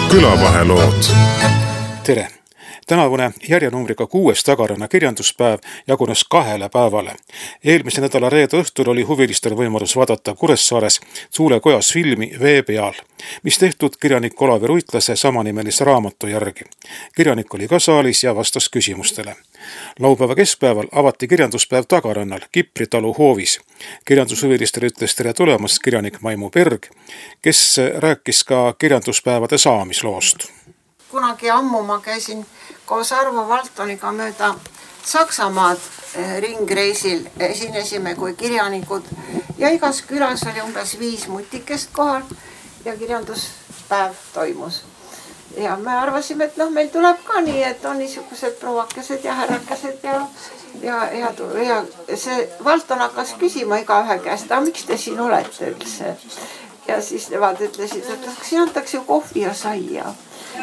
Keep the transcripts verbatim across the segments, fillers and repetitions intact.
Külavahelood. Tere! Tänavune järjenumbriga kuues Tagaranna kirjanduspäev jagunes kahele päevale. Eelmise nädala reede õhtul oli huvilistel võimalus vaadata Kuressaares Tuulekojas filmi Vee peal, mis tehtud kirjanik Olavi Ruitlase samanimelise raamatu järgi. Kirjanik oli ka saalis ja vastas küsimustele. Laupäeva keskpäeval avati kirjanduspäev Tagarannal Kipri talu hoovis. Kirjandushuvilistele ütles tere tulemast kirjanik Maimu Berg, kes rääkis ka kirjanduspäevade saamisloost. Kunagi ammu ma käisin koos Arvo Valtoniga mööda Saksamaad ringreisil, esinesime kui kirjanikud ja igas külas oli umbes viis mutikest kohal ja kirjanduspäev toimus. Ja me arvasime, et noh, meil tuleb ka nii, et on niisugused provakesed ja härrakesed ja, ja, ja, ja see Valton hakkas küsima iga ühe käest, aga miks te siin olete üldse? Ja siis nemad ütlesid, et siin antakse ju kohvi ja saia.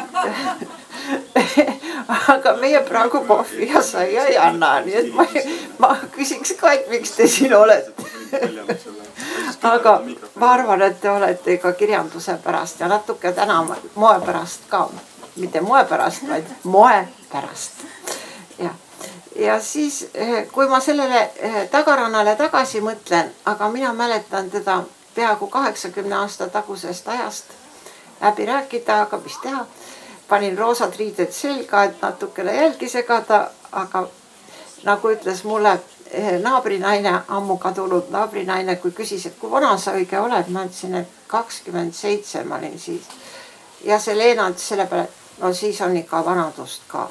Aga meie praegu kohvi ja saia ei anna, nii et ma, ma küsiks ka, et miks te siin olete. Aga ma arvan, et te olete ka kirjanduse pärast ja natuke täna moe pärast ka. Mitte moe pärast, vaid moe pärast. Ja, ja siis, kui ma sellele Tagarannale tagasi mõtlen, aga mina mäletan teda peaaegu kaheksakümne aasta tagusest ajast läbi rääkida, aga mis teha. Panin roosad riided selga, et natukene jälgi segada, aga nagu ütles mulle naabrinaine, ammu kadunud naabrinaine, kui küsis, et kui vana sa õige oled, ma ütlesin, et kakskümmend seitse ma olin siis. Ja see Leena ütles selle peale, no siis on ikka vanadust ka.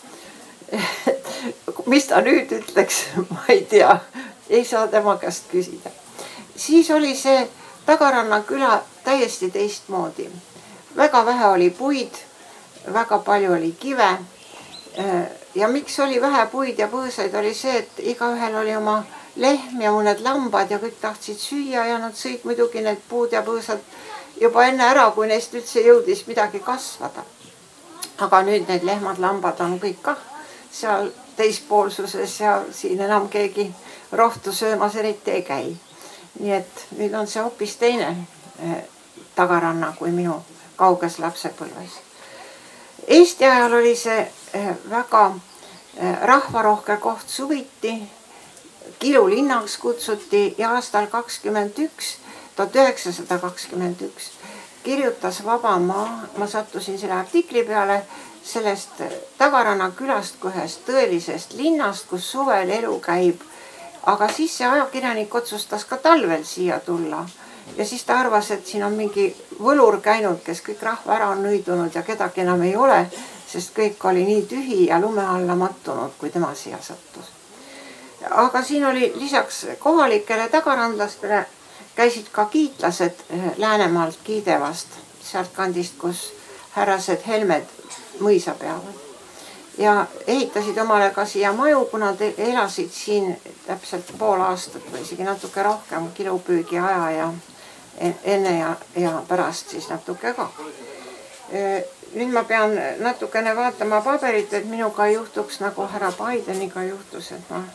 Mis ta nüüd ütleks, ma ei tea, ei saa tema käest küsida. Siis oli see Tagaranna küla täiesti teistmoodi. Väga vähe oli puid, väga palju oli kive ja miks oli vähe puid ja põõsaid oli see, et igaühel oli oma lehm ja mõned lambad ja kõik tahtsid süüa ja nad sõid muidugi need puud ja põõsad juba enne ära, kui neist üldse jõudis midagi kasvada. Aga nüüd need lehmad, lambad on kõik kah seal teispoolsuses ja siin enam keegi rohtu söömas eriti ei käi. Nii et nüüd on see hoopis teine Tagaranna kui minu kauges lapsepõlves. Eesti ajal oli see väga rahvarohke koht suviti, Kilu linnaks kutsuti ja aastal kakskümmend üks, tuhat üheksasada kakskümmend üks kirjutas Vabamaa, ma sattusin selle artikli peale sellest Tagaranna külast kui ühest tõelisest linnast, kus suvel elu käib. Aga siis see ajakirjanik otsustas ka talvel siia tulla ja siis ta arvas, et siin on mingi võlur käinud, kes kõik rahva ära on nõidunud ja kedagi enam ei ole, sest kõik oli nii tühi ja lume alla mattunud, kui tema siia sattus. Aga siin oli lisaks kohalikele tagarandlastele käisid ka kiitlased Läänemaalt Kiidevast, sealt kandist, kus härrased Helmed mõisa peavad. Ja ehitasid omale ka siia maju, kuna te elasid siin täpselt pool aastat või isegi natuke rohkem kilupüügi aja ja enne ja, ja pärast siis natuke ka. Nüüd ma pean natukene vaatama paberit, et minuga ei juhtuks nagu härra Bideniga juhtus, et ma...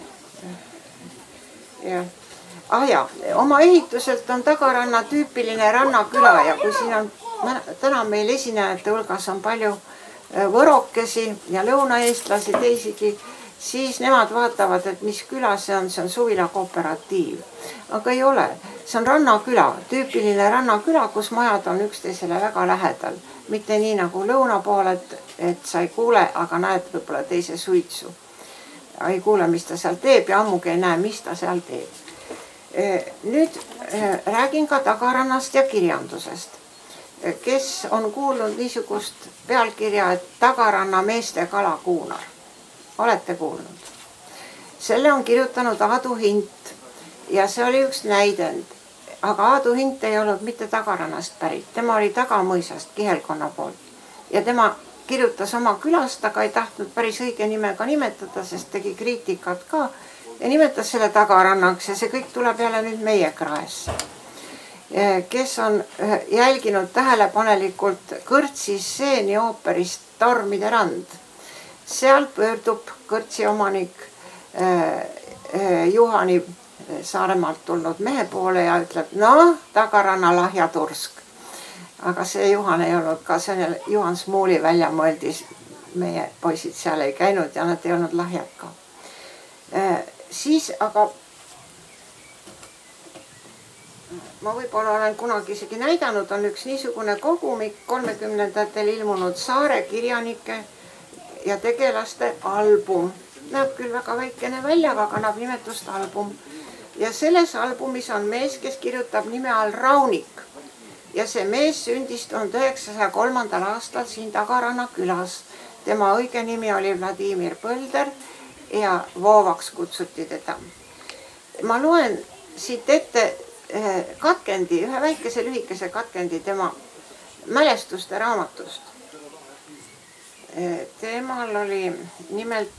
Ja. Ah ja, oma ehituselt on Tagaranna tüüpiline rannaküla ja kui siin on täna meil esinejate hulgas on palju võrokesi ja lõunaeestlasi teisigi, siis nemad vaatavad, et mis küla see on, see on suvila kooperatiiv. Aga ei ole, see on rannaküla, tüüpiline rannaküla, kus majad on üksteisele väga lähedal. Mitte nii nagu lõuna pool, et, et sa ei kuule, aga näed võib-olla teise suitsu. Ei kuule, mis ta seal teeb ja ammugi ei näe, mis ta seal teeb. Nüüd räägin ka Tagarannast ja kirjandusest. Kes on kuulnud niisugust pealkirja, et Tagaranna meeste kalakuunar. Olete kuulnud? Selle on kirjutanud Aadu Hint ja see oli üks näidend. Aga Aadu Hint ei olnud mitte Tagarannast pärit. Tema oli Tagamõisast Kihelkonna poolt. Ja tema kirjutas oma külast, aga ei tahtnud päris õige nimega nimetada, sest tegi kriitikat ka. Ja nimetas selle Tagarannaks ja see kõik tuleb jälle nüüd meie kraesse. Kes on jälginud tähelepanelikult Kõrtsi stseeni ooperist Tormide rand. Seal pöördub Kõrtsi omanik Juhani Saaremaalt tulnud mehe poole ja ütleb, no Tagaranna lahja tursk. aga see Juhan ei olnud ka, see on Juhan Smuuli väljamõeldis. Meie poisid seal ei käinud ja nad ei olnud lahjad ka. Siis aga ma võib-olla olen kunagi isegi näidanud, on üks niisugune kogumik kolmekümnendatel ilmunud Saare kirjanike ja tegelaste album. Näeb küll väga väikene välja, aga kannab nimetust album. Ja selles albumis on mees, kes kirjutab nime all Raunik. Ja see mees sündis tuhande üheksasaja kolmandal aastal siin Tagaranna külas. Tema õige nimi oli Vladimir Põlder ja Voovaks kutsuti teda. Ma loen siit ette katkendi, ühe väikese lühikese katkendi tema mälestuste raamatust. Temal oli nimelt,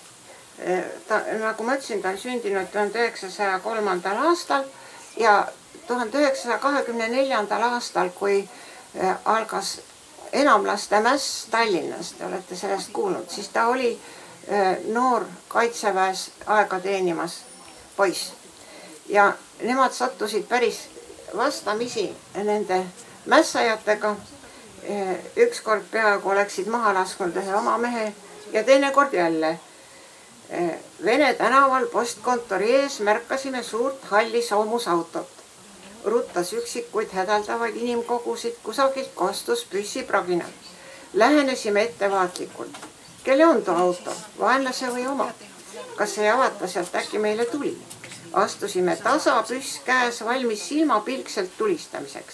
ta, nagu ma ütlesin, ta on sündinud tuhande üheksasaja kolmandal aastal ja tuhande üheksasaja kahekümne neljandal aastal, kui algas enamlaste mäss Tallinnas, te olete sellest kuulnud, siis ta oli noor kaitseväes aega teenimas poiss. Ja nemad sattusid päris vastamisi nende mässajatega. Üks kord peaaegu oleksid maha lasknud ühe oma mehe ja teine kord jälle. Vene tänaval postkontori ees märkasime suurt halli soomusautot. Ruttas üksikuid hädaldavaid inimkogusid, kusagilt kostus püssipragina. Lähenesime ettevaatlikult. Kelle on too auto? Vaenlase või oma? Kas ei avata sealt äkki meile tuli? Astusime tasa püss käes valmis silmapilkselt tulistamiseks.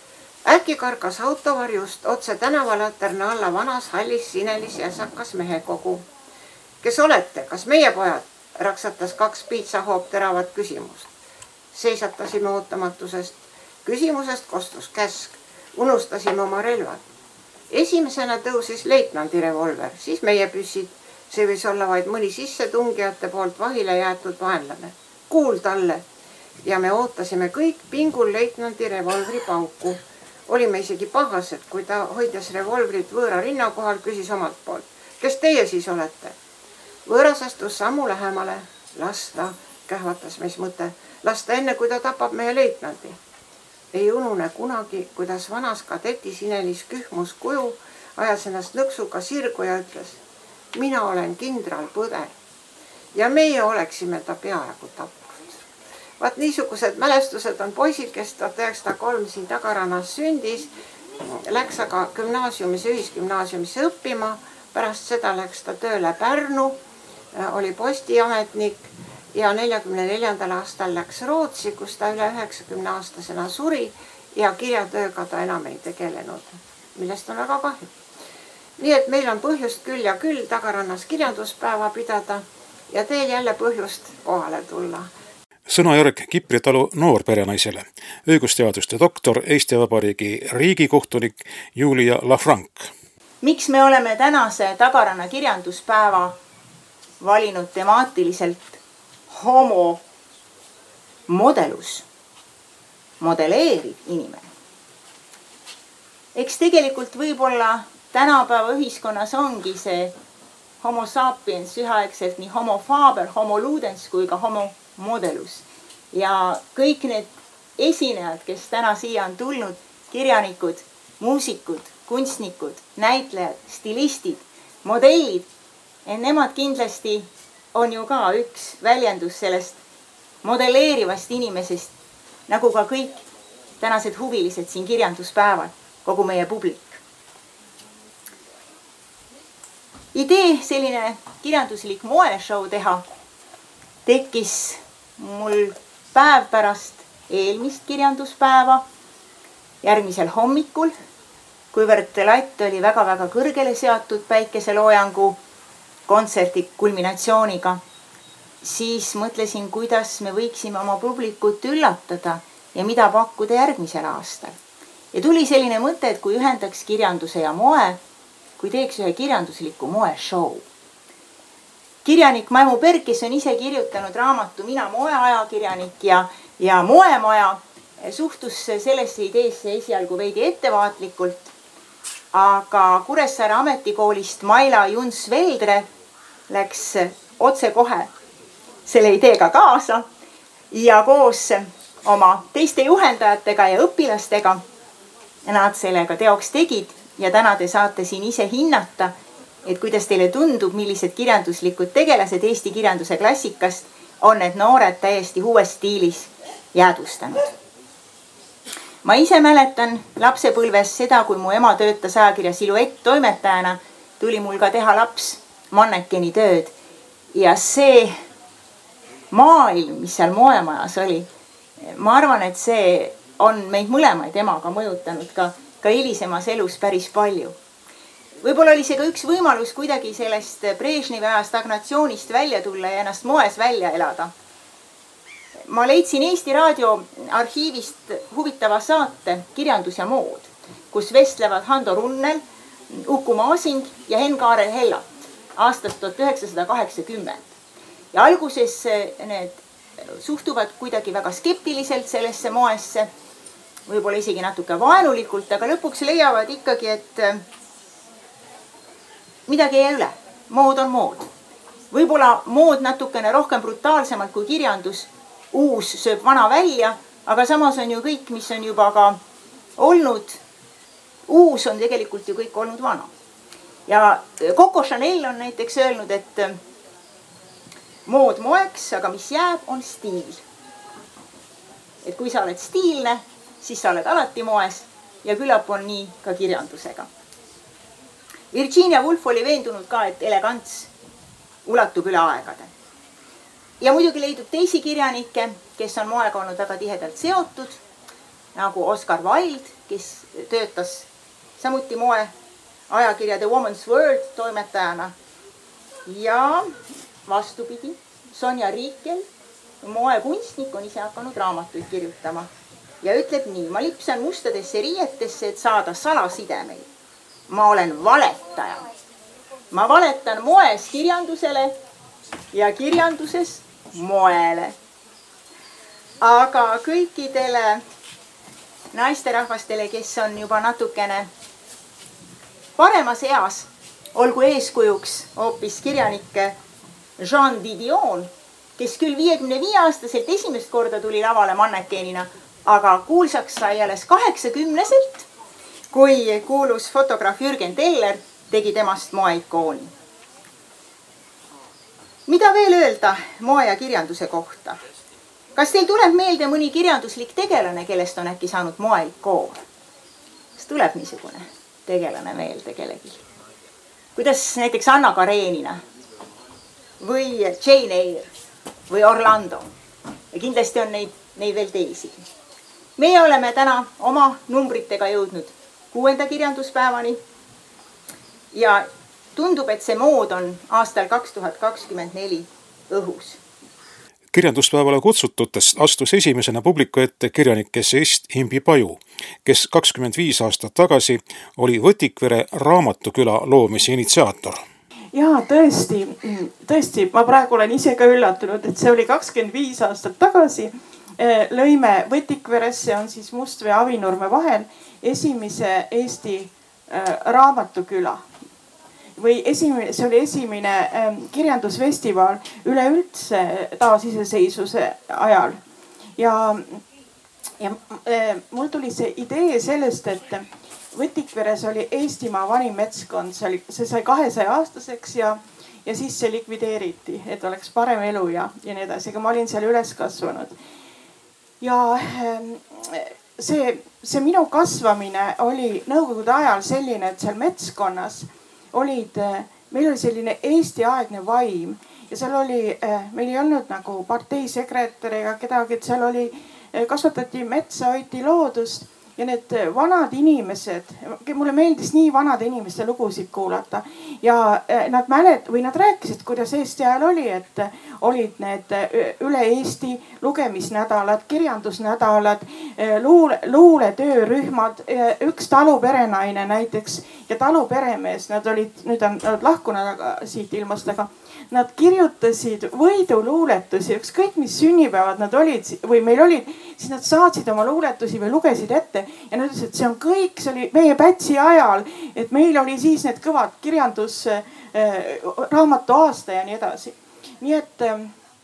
Äkki karkas autovarjust otse tänavalaterna alla vanas hallis sinelis jäsakas mehekogu. Kes olete? Kas meie pojad? Raksatas kaks piitsahoop teravat küsimust. Seisatasime ootamatusest. Küsimusest kostus käsk. Unustasime oma relvad. Esimesena tõusis leitnandi revolver, siis meie püssid. See võis olla vaid mõni sissetungijate poolt vahile jäetud vaenlane. Kuul talle ja me ootasime kõik pingul leitnandi revolvri pauku. Olime isegi pahased, kui ta hoides revolvrit võõra rinna kohal, küsis omalt poolt. Kes teie siis olete? Võõras astus sammu lähemale. Lasta, kähvatas meis mõte. Lasta enne, kui ta tapab meie leitnandi. Ei unune kunagi, kuidas vanas kadeti sinelis kühmus kuju, ajas ennast nõksuga sirgu ja ütles, mina olen kindral Põder. Ja meie oleksime ta peaaegu tapnud. Vaat niisugused mälestused on poisil, kes tuhat üheksasada kolm siin Tagarannas sündis. Läks aga gümnaasiumisse, ühisgümnaasiumisse õppima. Pärast seda läks ta tööle Pärnu, oli postiametnik ja neljakümne neljandal aastal läks Rootsi, kus ta üle üheksakümne aastasena suri ja kirjatööga ta enam ei tegelenud, millest on väga kahju. Nii et meil on põhjust küll ja küll Tagarannas kirjanduspäeva pidada ja teil jälle põhjust kohale tulla. Sõnajärg Kipri talu noorperenaisele, õigusteaduste doktor, Eesti Vabariigi riigikohtunik Julia Lafranc. Miks me oleme tänase Tagaranna kirjanduspäeva valinud temaatiliselt homo modelus, modelleeriv inimene? Eks tegelikult võib-olla tänapäeva ühiskonnas ongi see homo sapiens üheaegselt nii homo faber, homo ludens kui ka homo modelus. Ja kõik need esinejad, kes täna siia on tulnud, kirjanikud, muusikud, kunstnikud, näitlejad, stilistid, modellid, nemad kindlasti on ju ka üks väljendus sellest modelleerivast inimesest, nagu ka kõik tänased huvilised siin kirjanduspäeval, kogu meie publik. Idee selline kirjanduslik moeshow teha tekkis mul päev pärast eelmist kirjanduspäeva, järgmisel hommikul, kuivõrd latt oli väga-väga kõrgele seatud päikeseloojangu kontserti kulminatsiooniga, siis mõtlesin, kuidas me võiksime oma publikut üllatada ja mida pakkuda järgmisel aastal. Ja tuli selline mõte, et kui ühendaks kirjanduse ja moe, kui teeks ühe kirjandusliku moeshow. Kirjanik Maimu Berg, kes on ise kirjutanud raamatu Mina moeajakirjanik ja, ja moemaja, suhtus sellesse ideesse esialgu veidi ettevaatlikult, aga Kuressaare ametikoolist Maila Juns-Veldre läks otse kohe selle ideega kaasa ja koos oma teiste juhendajatega ja õpilastega nad sellega teoks tegid ja täna te saate siin ise hinnata, et kuidas teile tundub, millised kirjanduslikud tegelased Eesti kirjanduse klassikast on need noored täiesti uues stiilis jäädvustanud. Ma ise mäletan lapsepõlves seda, kui mu ema töötas ajakirja Siluett toimetajana, tuli mul ka teha laps mannekeni tööd. Ja see maailm, mis seal moemajas oli, ma arvan, et see on meid mõlemaid emaga mõjutanud ka, ka hilisemas elus päris palju. Võib-olla oli see ka üks võimalus kuidagi sellest Brežnevi aja stagnatsioonist välja tulla ja ennast moes välja elada. Ma leidsin Eesti Raadio arhiivist huvitava saate Kirjandus ja mood, kus vestlevad Hando Runnel, Uku Masing ja Henn-Kaarel Hellat aastast tuhat üheksasada kaheksakümmend. Ja alguses need suhtuvad kuidagi väga skeptiliselt sellesse moesse, võib-olla isegi natuke vaenulikult, aga lõpuks leiavad ikkagi, et midagi ei üle. Mood on mood. Võib-olla mood natukene rohkem brutaalsemalt kui kirjandus. Uus sööb vana välja, aga samas on ju kõik, mis on juba ka olnud. Uus on tegelikult ju kõik olnud vana. Ja Coco Chanel on näiteks öelnud, et mood moeks, aga mis jääb, on stiil. Et kui sa oled stiilne, siis sa oled alati moes ja küllap on nii ka kirjandusega. Virginia Woolf oli veendunud ka, et elegants ulatub üle aegade. Ja muidugi leidub teisi kirjanikke, kes on moega olnud väga tihedalt seotud, nagu Oscar Wilde, kes töötas samuti moe ajakirja The Woman's World toimetajana. Ja vastupidi, Sonja Riikel, moekunstnik, on ise hakanud raamatuid kirjutama. Ja ütleb nii, ma lipsan mustadesse riietesse, et saada salasidemeid. Ma olen valetaja. Ma valetan moes kirjandusele ja kirjanduses moele. Aga kõikidele naisterahvastele, kes on juba natukene paremas eas, olgu eeskujuks hoopis kirjanike Jean Didion, kes küll viiekümne viie aastaselt esimest korda tuli lavale mannekenina, aga kuulsaks sai alles kaheksakümneselt, kui kuulus fotograaf Jürgen Teller tegi temast moeikooni. Mida veel öelda moe ja kirjanduse kohta? Kas teil tuleb meelde mõni kirjanduslik tegelane, kellest on äkki saanud moeikoon? Kas tuleb niisugune tegelane meelde kellegi? Kuidas näiteks Anna Karenina või Jane Eyre või Orlando? Ja kindlasti on neid, neid veel teisi. Meie oleme täna oma numbritega jõudnud kuuenda kirjanduspäevani ja tundub, et see mood on aastal kaks tuhat kakskümmend neli õhus. Kirjanduspäevale kutsututest astus esimesena publiku ette kirjanik esseist Imbi Paju, kes kakskümmend viis aastat tagasi oli Võtikvere raamatuküla loomise initsiaator. Jaa, tõesti, tõesti, ma praegu olen ise ka üllatunud, et see oli kakskümmend viis aastat tagasi. Lõime Võtikveres, see on siis Mustvee ja Avinurme vahel, esimese Eesti raamatuküla. Või esimene, see oli esimene kirjandusfestival üleüldse taasiseseisvuse ajal. Ja, ja mul tuli see idee sellest, et Võtikveres oli Eestimaa vanim metskond, see, oli, see sai kahesaja aastaseks ja, ja siis see likvideeriti, et oleks parem elu ja, ja nii edasi, aga ma olin seal üles kasvanud. Ja see, see minu kasvamine oli nõukogude ajal selline, et seal metskonnas olid, meil oli selline Eesti-aegne vaim ja seal oli, meil ei olnud nagu parteisekretär ega kedagi, et seal oli, kasvatati metsa, hoiti loodust ja need vanad inimesed, mulle meeldis nii vanade inimeste lugusid kuulata ja nad mälet- või nad rääkisid, kuidas Eesti ajal oli, et olid need üle Eesti lugemisnädalad, kirjandusnädalad, luule, luuletöörühmad, üks taluperenaine näiteks ja taluperemees, nad olid, nüüd on nad lahkunud siit ilmast, aga nad kirjutasid võiduluuletusi, ükskõik mis sünnipäevad nad olid või meil olid, siis nad saatsid oma luuletusi või lugesid ette ja nad ütlesid, et see on kõik, see oli meie Pätsi ajal, et meil oli siis need kõvad kirjandus, raamatu aasta ja nii edasi. Nii et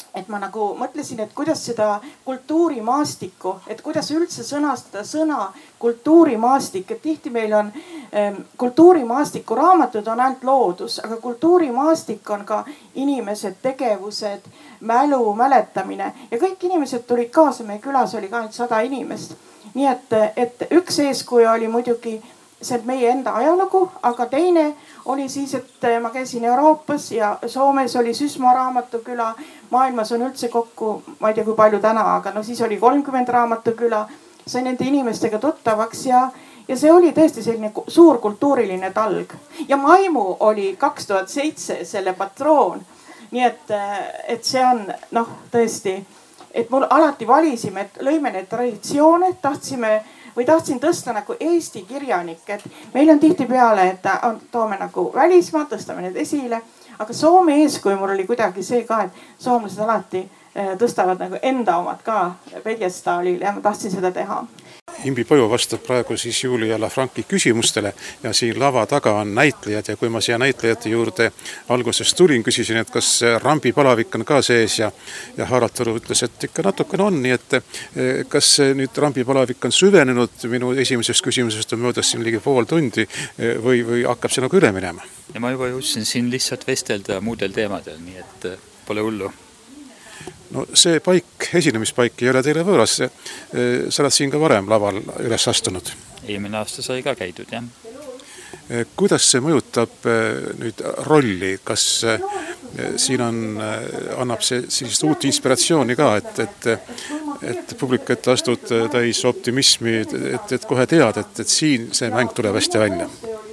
et ma nagu mõtlesin, et kuidas seda kultuurimaastikku, et kuidas üldse sõnastada sõna kultuurimaastik, et tihti meil on ähm, kultuurimaastiku raamatud on ainult loodus, aga kultuurimaastik on ka inimesed, tegevused, mälu, mäletamine ja kõik inimesed tulid kaasa. Meie külas oli ka ainult sada inimest. Nii et, et üks eeskuju oli muidugi see meie enda ajalugu, aga teine oli siis, et ma käisin Euroopas ja Soomes oli Süsma raamatuküla. Maailmas on üldse kokku, ma ei tea kui palju täna, aga no siis oli kolmkümmend raamatuküla. Sain nende inimestega tuttavaks ja, ja see oli tõesti selline suur kultuuriline talg. Ja Maimu oli kaks tuhat seitse selle patroon. Nii et, et see on noh tõesti, et mul alati valisime, et lõime need traditsioone, tahtsime või tahtsin tõsta nagu Eesti kirjanik, et meil on tihti peale, et on, toome nagu välismaa, tõstame need esile, aga Soome eeskuju mul oli kuidagi see ka, et soomlased alati tõstavad nagu enda omad ka pjedestaalile ja ma tahtsin seda teha. Imbi Paju vastab praegu siis Julia Lafranchi küsimustele ja siin lava taga on näitlejad ja kui ma siia näitlejate juurde alguses tulin, küsisin, et kas Rambi palavik on ka sees ja, ja Harald Võru ütles, et ikka natukene on, nii et kas nüüd Rambi palavik on süvenenud minu esimesest küsimusest on möödas siin ligi pool tundi või, või hakkab see nagu üle minema? Ja ma juba jõudsin siin lihtsalt vestelda muudel teemadel, nii et pole hullu. No see paik, esinemispaik ei ole teile võõras. Sa oled siin ka varem laval üles astunud. Eelmine aasta sai ka käidud, jah. Kuidas see mõjutab nüüd rolli? Kas siin on, annab see sellist uut inspiratsiooni ka, et, et, et publik, et astud täis optimismi, et, et kohe tead, et, et siin see mäng tuleb hästi välja?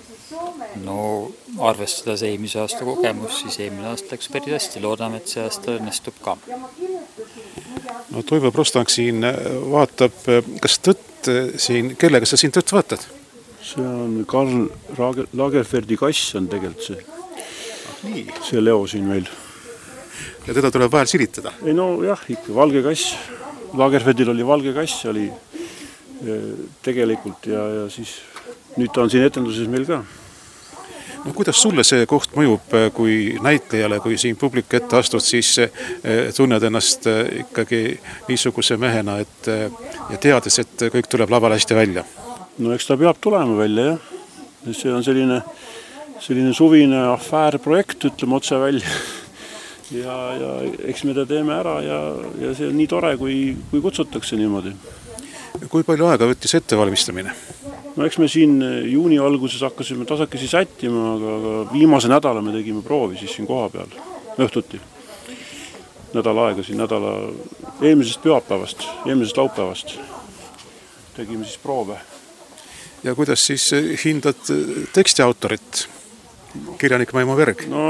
No arvestades eelmise aasta kogemus, siis eelmine aasta läks päris hästi. Loodame, et see aasta õnnestub ka. No Toivo Prostank siin vaatab, kas tõtt siin, kellega sa siin tõtt vaatad? See on Karl Lagerfeldi kass on tegelikult see. Nii. See Leo siin meil. Ja teda tuleb vahel silitada? Ei no jah, ikka valge kass. Lagerfeldil oli valge kass, oli tegelikult ja, ja siis nüüd ta on siin etenduses meil ka. No, kuidas sulle see koht mõjub, kui näitlejale, kui siin publik ette astud, siis tunned ennast ikkagi niisuguse mehena, et ja teades, et kõik tuleb laval hästi välja? No eks ta peab tulema välja, jah. See on selline, selline suvine afäärprojekt, ütleme otse välja. Ja, ja eks me ta teeme ära ja, ja see on nii tore, kui, kui kutsutakse niimoodi. Kui palju aega võttis ettevalmistamine? No eks me siin juuni alguses hakkasime tasakesi sättima, aga, aga viimase nädala me tegime proovi siis siin koha peal, õhtuti. Nädala aega siin nädala eelmisest pühapäevast, eelmisest laupäevast tegime siis proove. Ja kuidas siis hindad tekstiautorit, kirjanik Maimu Verg? No,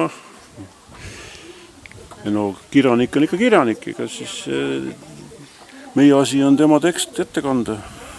no kirjanik on ikka kirjanik, ega siis meie asi on tema tekst ette kanda.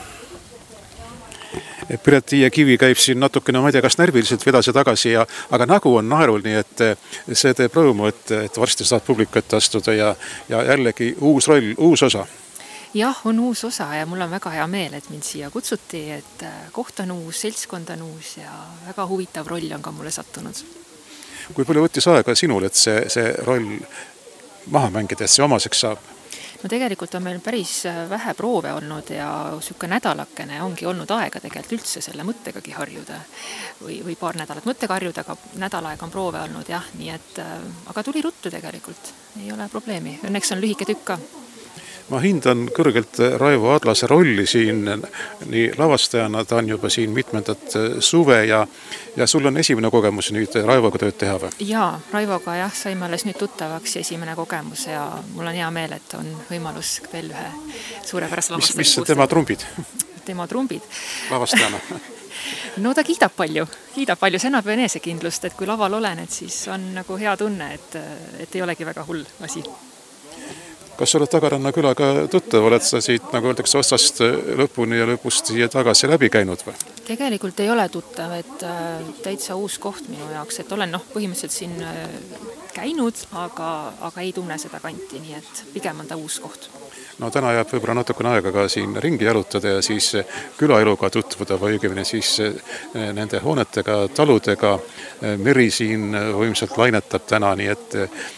Piret-Tiia Kivi käib siin natukene, ma ei tea, kas närviliselt vedasi tagasi, ja, aga nägu on naerul, nii et see teeb rõõmu, et, et varsti saad publiku ette astuda ja, ja jällegi uus roll, uus osa. Jah, on uus osa ja mul on väga hea meel, et mind siia kutsuti, et koht on uus, seltskond on uus ja väga huvitav roll on ka mulle sattunud. Kui palju võttis aega sinul, et see, see roll maha mängida, et see omaseks saab? No tegelikult on meil päris vähe proove olnud ja sükke nädalakene ongi olnud aega tegelikult üldse selle mõttegagi harjuda või, või paar nädalat mõttega harjuda, aga nädal aega on proove olnud, jah, nii et aga tuli ruttu tegelikult, ei ole probleemi, õnneks on lühike tükk ka. Ma hindan kõrgelt Raivo Adlase rolli siin nii lavastajana, ta on juba siin mitmendat suve ja, ja sul on esimene kogemus nüüd Raivoga tööd teha või? Jaa, Raivoga jah, saime alles nüüd tuttavaks esimene kogemus ja mul on hea meel, et on võimalus veel ühe suurepärase lavastaja. Mis, mis tema trumbid? Tema trumbid. Lavastajana? No ta kiidab palju, kiidab palju, see annab enesekindlust, et kui laval olen, et siis on nagu hea tunne, et, et ei olegi väga hull asi. Kas sa oled Tagaranna külaga tuttav, oled sa siit, nagu öeldakse, otsast lõpuni ja lõpust siia tagasi läbi käinud või? Tegelikult ei ole tuttav, et täitsa uus koht minu jaoks, et olen noh, põhimõtteliselt siin käinud, aga, aga ei tunne seda kanti, nii et pigem on ta uus koht. no täna jääb võib-olla natukene aega ka siin ringi jalutada ja siis külaeluga tutvuda või õigemini siis nende hoonetega, taludega. Meri siin võimsalt lainetab täna, nii et,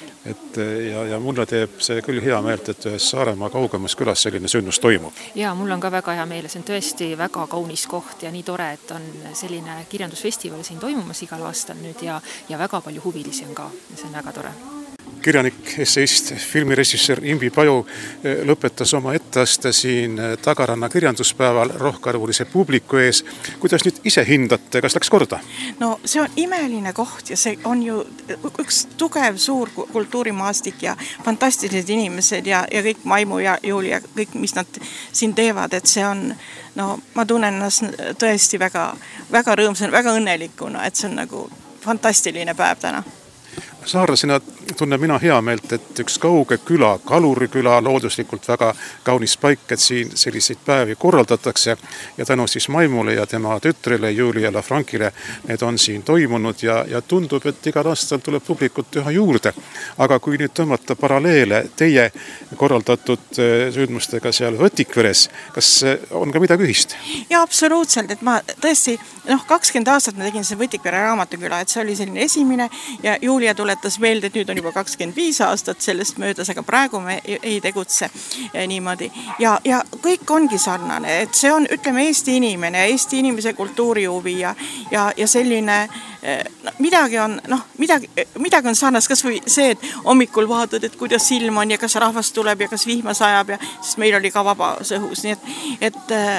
et ja, ja mulle teeb see küll hea meelt, et ühes Saaremaa kaugemas külas selline sündmus toimub. Ja mul on ka väga hea meel, see on tõesti väga kaunis koht ja nii tore, et on selline kirjandusfestival siin toimumas igal aastal nüüd ja, ja väga palju huvilisi on ka ja see on väga tore. Kirjanik, esseist, filmirežissöör Imbi Paju lõpetas oma etteaste siin Tagaranna kirjanduspäeval rohkearvulise publiku ees. Kuidas nüüd ise hindate, kas läks korda? No see on imeline koht ja see on ju üks tugev suur kultuurimaastik ja fantastilised inimesed ja, ja kõik Maimu ja Julia, kõik mis nad siin teevad, et see on, no ma tunnen ennast tõesti väga, väga rõõmsana, väga õnnelikuna, et see on nagu fantastiline päev täna. Saarlasena tunnen mina hea meelt, et üks kauge küla, Kaluri küla, looduslikult väga kaunis paik, et siin selliseid päevi korraldatakse ja tänu siis Maimule ja tema tütrele Julia Lafrankile need on siin toimunud ja, ja tundub, et igal aastal tuleb publikut üha juurde. Aga kui nüüd tõmmata paralleele teie korraldatud sündmustega seal Võtikveres, kas on ka midagi ühist? Ja absoluutselt, et ma tõesti, noh, kakskümmend aastat ma tegin see Võtikvere raamatuküla, et see oli selline esimene ja Julia tuletas meelde, et nüüd on juba kakskümmend viis aastat sellest möödas, aga praegu me ei tegutse niimoodi. Ja, ja kõik ongi sarnane, et see on, ütleme, Eesti inimene, Eesti inimese kultuurihuvi ja, ja, ja selline, no, midagi on, noh, midagi, midagi on sarnas, kas või see, et hommikul vaatad, et kuidas ilm on ja kas rahvas tuleb ja kas vihma sajab ja sest meil oli ka vabas õhus, nii et,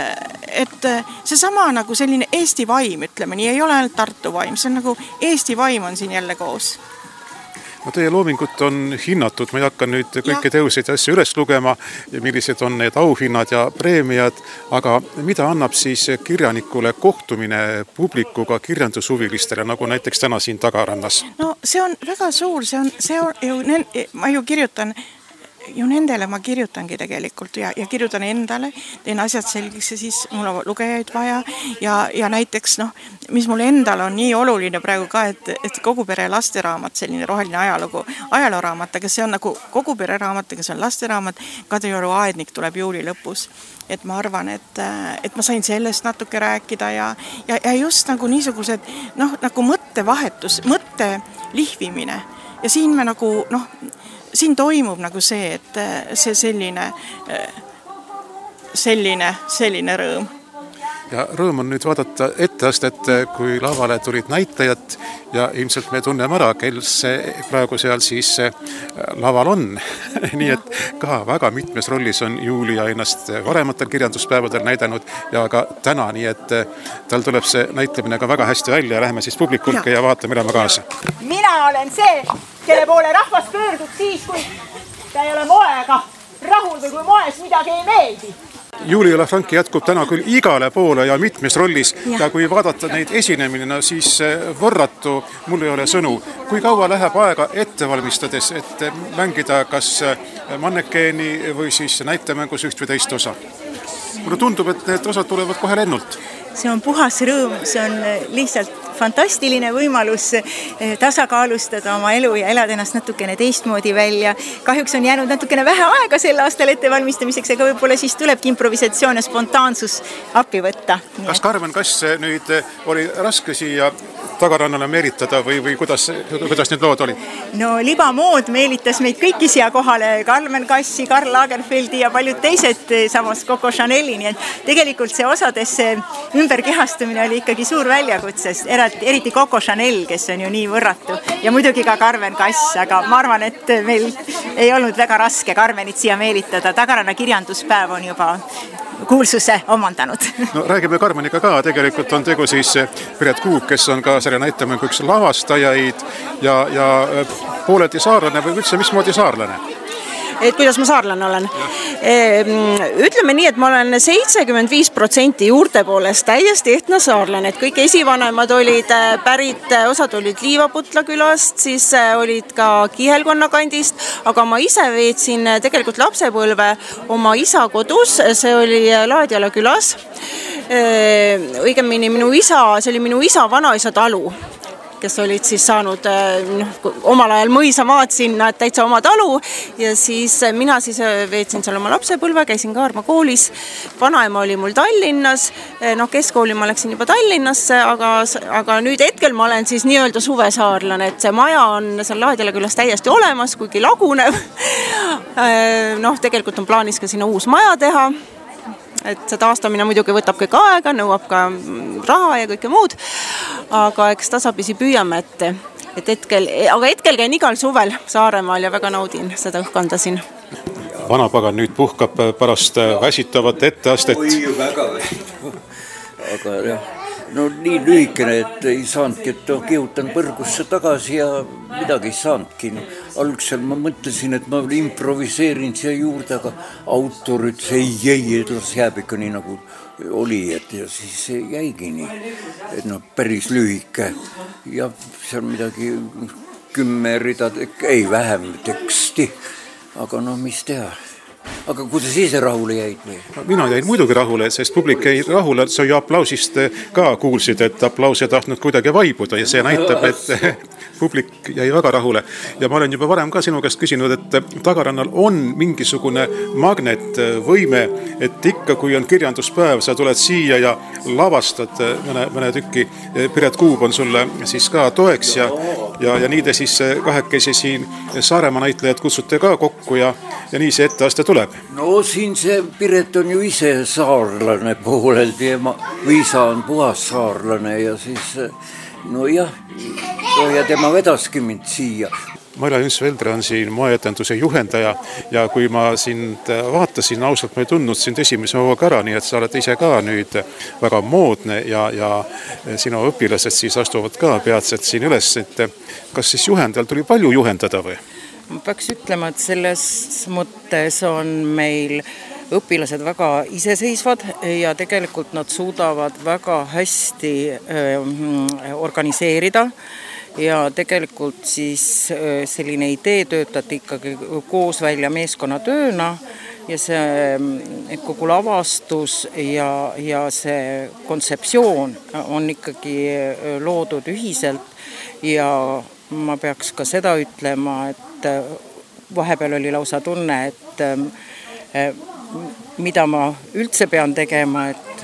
et, et see sama nagu selline Eesti vaim, ütleme nii, ei ole ainult Tartu vaim, see on nagu Eesti vaim on siin jälle koos. No teie loomingut on hinnatud, ma ei hakka nüüd kõiki teoseid asju üles lugema, millised on need auhinnad ja preemiad, aga mida annab siis kirjanikule kohtumine publikuga kirjandushuvilistele, nagu näiteks täna siin Tagarannas? No see on väga suur, see on, see on ju, ma ju kirjutan ju nendele ma kirjutangi tegelikult ja, ja kirjutan endale, teen asjad selgeks ja siis mul on lugejaid vaja ja, ja näiteks, noh, mis mul endal on nii oluline praegu ka, et, et kogupere lasteraamat, selline roheline ajalugu, ajalooraamat, aga see on nagu kogupere raamat, aga see on lasteraamat, Kadrioru aednik tuleb juuli lõpus. Et ma arvan, et, et ma sain sellest natuke rääkida ja, ja, ja just nagu niisugused, noh, nagu mõttevahetus, mõtte lihvimine ja siin me nagu, noh, siin toimub nagu see, et see selline, selline, selline rõõm. Ja rõõm on nüüd vaadata etteastet, kui lavale tulid näitajad ja ilmselt me tunneme ära, kel see praegu seal siis laval on. Nii et ka väga mitmes rollis on Julia ennast varematel kirjanduspäevadel näidanud ja ka täna, nii et tal tuleb see näitlemine ka väga hästi välja ja läheme siis publikulke ja, ja vaatame, mida me kaasa. Mina olen see, kelle poole rahvas pöördub siis, kui ta ei ole moega rahul või kui moes midagi ei meeldi. Julia Lafranki jätkub täna küll igale poole ja mitmes rollis ja, ja kui vaadata neid esinemine, no siis võrratu, mul ei ole sõnu. Kui kaua läheb aega ette valmistades, et mängida kas mannekeeni või siis näitemängus üht või teist osa? Mulle tundub, et need osad tulevad kohe lennult. See on puhas rõõm, see on lihtsalt fantastiline võimalus tasakaalustada oma elu ja elada ennast natukene teistmoodi välja. Kahjuks on jäänud natukene vähe aega sel aastal ettevalmistamiseks, aga võib-olla siis tulebki improvisatsioon ja spontaansus appi võtta. Kas Karmen Kass nüüd oli raske siia Tagarannale meelitada või, või kuidas, kuidas need lood olid? No libamood meelitas meid kõiki siia kohale, Karmen Kassi, Karl Lagerfeldi ja paljud teised, samas Coco Chanel'i, nii et tegelikult see osadesse ümberkehastumine oli ikkagi suur väljakutses, eriti Coco Chanel, kes on ju nii võrratu ja muidugi ka Karmen Kass, aga ma arvan, et meil ei olnud väga raske Karmenit siia meelitada. Tagaranna kirjanduspäev on juba kuulsuse omandanud. No räägime Karmeniga ka, tegelikult on tegu siis Piret Kuuk, kes on ka selle näitemängu üks lavastajaid ja, ja pooleldi saarlane või üldse mismoodi saarlane? Et kuidas ma saarlane olen. Ütleme nii, et ma olen seitsekümmend viis protsenti juurte poolest täiesti ehtna saarlane, et kõik esivanemad olid pärit, osad olid Liivaputla külast, siis olid ka Kihelkonna kandist, aga ma ise veetsin tegelikult lapsepõlve oma isa kodus, see oli Laadjala külas. Õigemini minu isa, see oli minu isa vanaisa talu. kes olid siis saanud noh, omal ajal mõisamaad sinna, et täitsa oma talu ja siis mina siis veetsin seal oma lapsepõlve, käisin Kaarma koolis. Vanaema oli mul Tallinnas, noh keskkooli ma läksin juba Tallinnasse, aga, aga nüüd hetkel ma olen siis nii-öelda suvesaarlane, et see maja on seal Laadjala külas täiesti olemas, kuigi lagunev. Noh, tegelikult on plaanis ka sinna uus maja teha. Et see taastamine muidugi võtab kõik aega, nõuab ka raha ja kõike muud, aga eks tasapisi püüame ette, et hetkel, aga hetkel käin igal suvel Saaremaal ja väga naudin seda õhkkonda siin. Vanapagan nüüd puhkab pärast väsitavat etteastet. Oi, väga väsitav. Aga jah, no nii lühikene, et ei saanudki, et kihutan põrgusse tagasi ja midagi ei saanudki. No, algusel ma mõtlesin, et ma improviseerin siia juurde, aga autor ütles, ei, ei, et las jääb ikka nii nagu oli, et ja siis jäigi nii, et no päris lühike ja seal midagi kümme rida, ei vähem teksti, aga no mis teha. Aga kuidas ise rahule jäid või? Mina jäin muidugi rahule, sest publik jäi rahule, sa ju aplausist ka kuulsid, et aplaus ei tahtnud kuidagi vaibuda ja see näitab, et publik jäi väga rahule. Ja ma olen juba varem ka sinu käest küsinud, et Tagarannal on mingisugune magnetvõime, et ikka kui on kirjanduspäev, sa tuled siia ja lavastad mõne, mõne tükki. Piret Kuub on sulle siis ka toeks ja, ja, ja nii te siis kahekesi siin Saaremaa näitlejad kutsute ka kokku ja, ja nii see etteaste tuleb. No siin see Piret on ju ise saarlane poolelt ja ma, Viisa on puhas saarlane ja siis no jah, ja tema vedaski mind siia. Maila Jüns-Veldre on siin moeetenduse juhendaja ja kui ma sind vaatasin, ausalt ma ei tundnud sind esimese hooga ära, nii et sa oled ise ka nüüd väga moodne ja, ja sinu õpilased siis astuvad ka peatselt siin üles, et kas siis juhendajal tuli palju juhendada või? Ma peaks ütlema, et selles mõttes on meil õpilased väga iseseisvad ja tegelikult nad suudavad väga hästi organiseerida ja tegelikult siis selline idee töötati ikkagi koos välja meeskonnatööna ja see kogu lavastus ja, ja see kontseptsioon on ikkagi loodud ühiselt ja ma peaks ka seda ütlema, et vahepeal oli lausa tunne, et mida ma üldse pean tegema, et,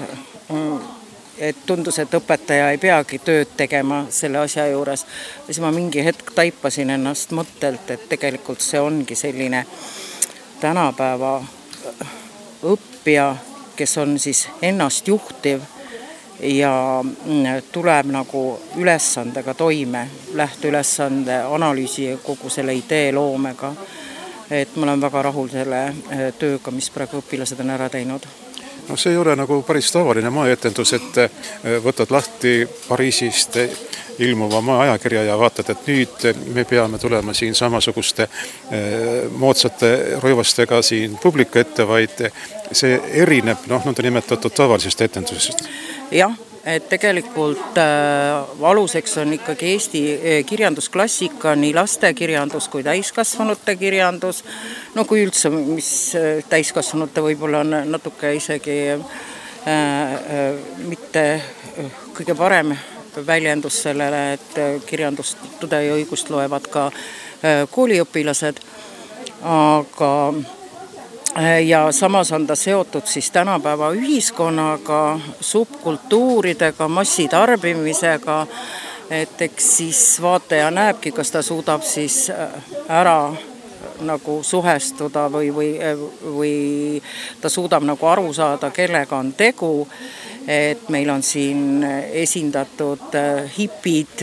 et tundus, et õpetaja ei peagi tööd tegema selle asja juures. Ja siis ma mingi hetk taipasin ennast mõttelt, et tegelikult see ongi selline tänapäeva õppija, kes on siis ennast juhtiv ja tuleb nagu ülesandega toime, lähteülesande analüüsi ja kogu selle idee loomega. Et ma olen väga rahul selle tööga, mis praegu õpilased on ära teinud. No see ei ole nagu päris tavaline moeetendus, et võtad lahti Pariisist ilmuva moeajakirja ja vaatad, et nüüd me peame tulema siin samasuguste moodsate roivastega siin publika ette, vaid see erineb, noh, nõnda nimetatud tavalisest etendusest. Jah, et tegelikult äh, aluseks on ikkagi Eesti kirjandusklassika, nii lastekirjandus kui täiskasvanute kirjandus. No kui üldse, mis täiskasvanute võib-olla on natuke isegi äh, äh, mitte kõige parem väljendus sellele, et kirjandust, tõde ja õigust loevad ka äh, kooliõpilased, aga ja samas on ta seotud siis tänapäeva ühiskonnaga, subkultuuridega, massitarbimisega, et eks siis vaataja näebki, kas ta suudab siis ära nagu suhestuda või, või, või ta suudab nagu aru saada, kellega on tegu, et meil on siin esindatud hipid,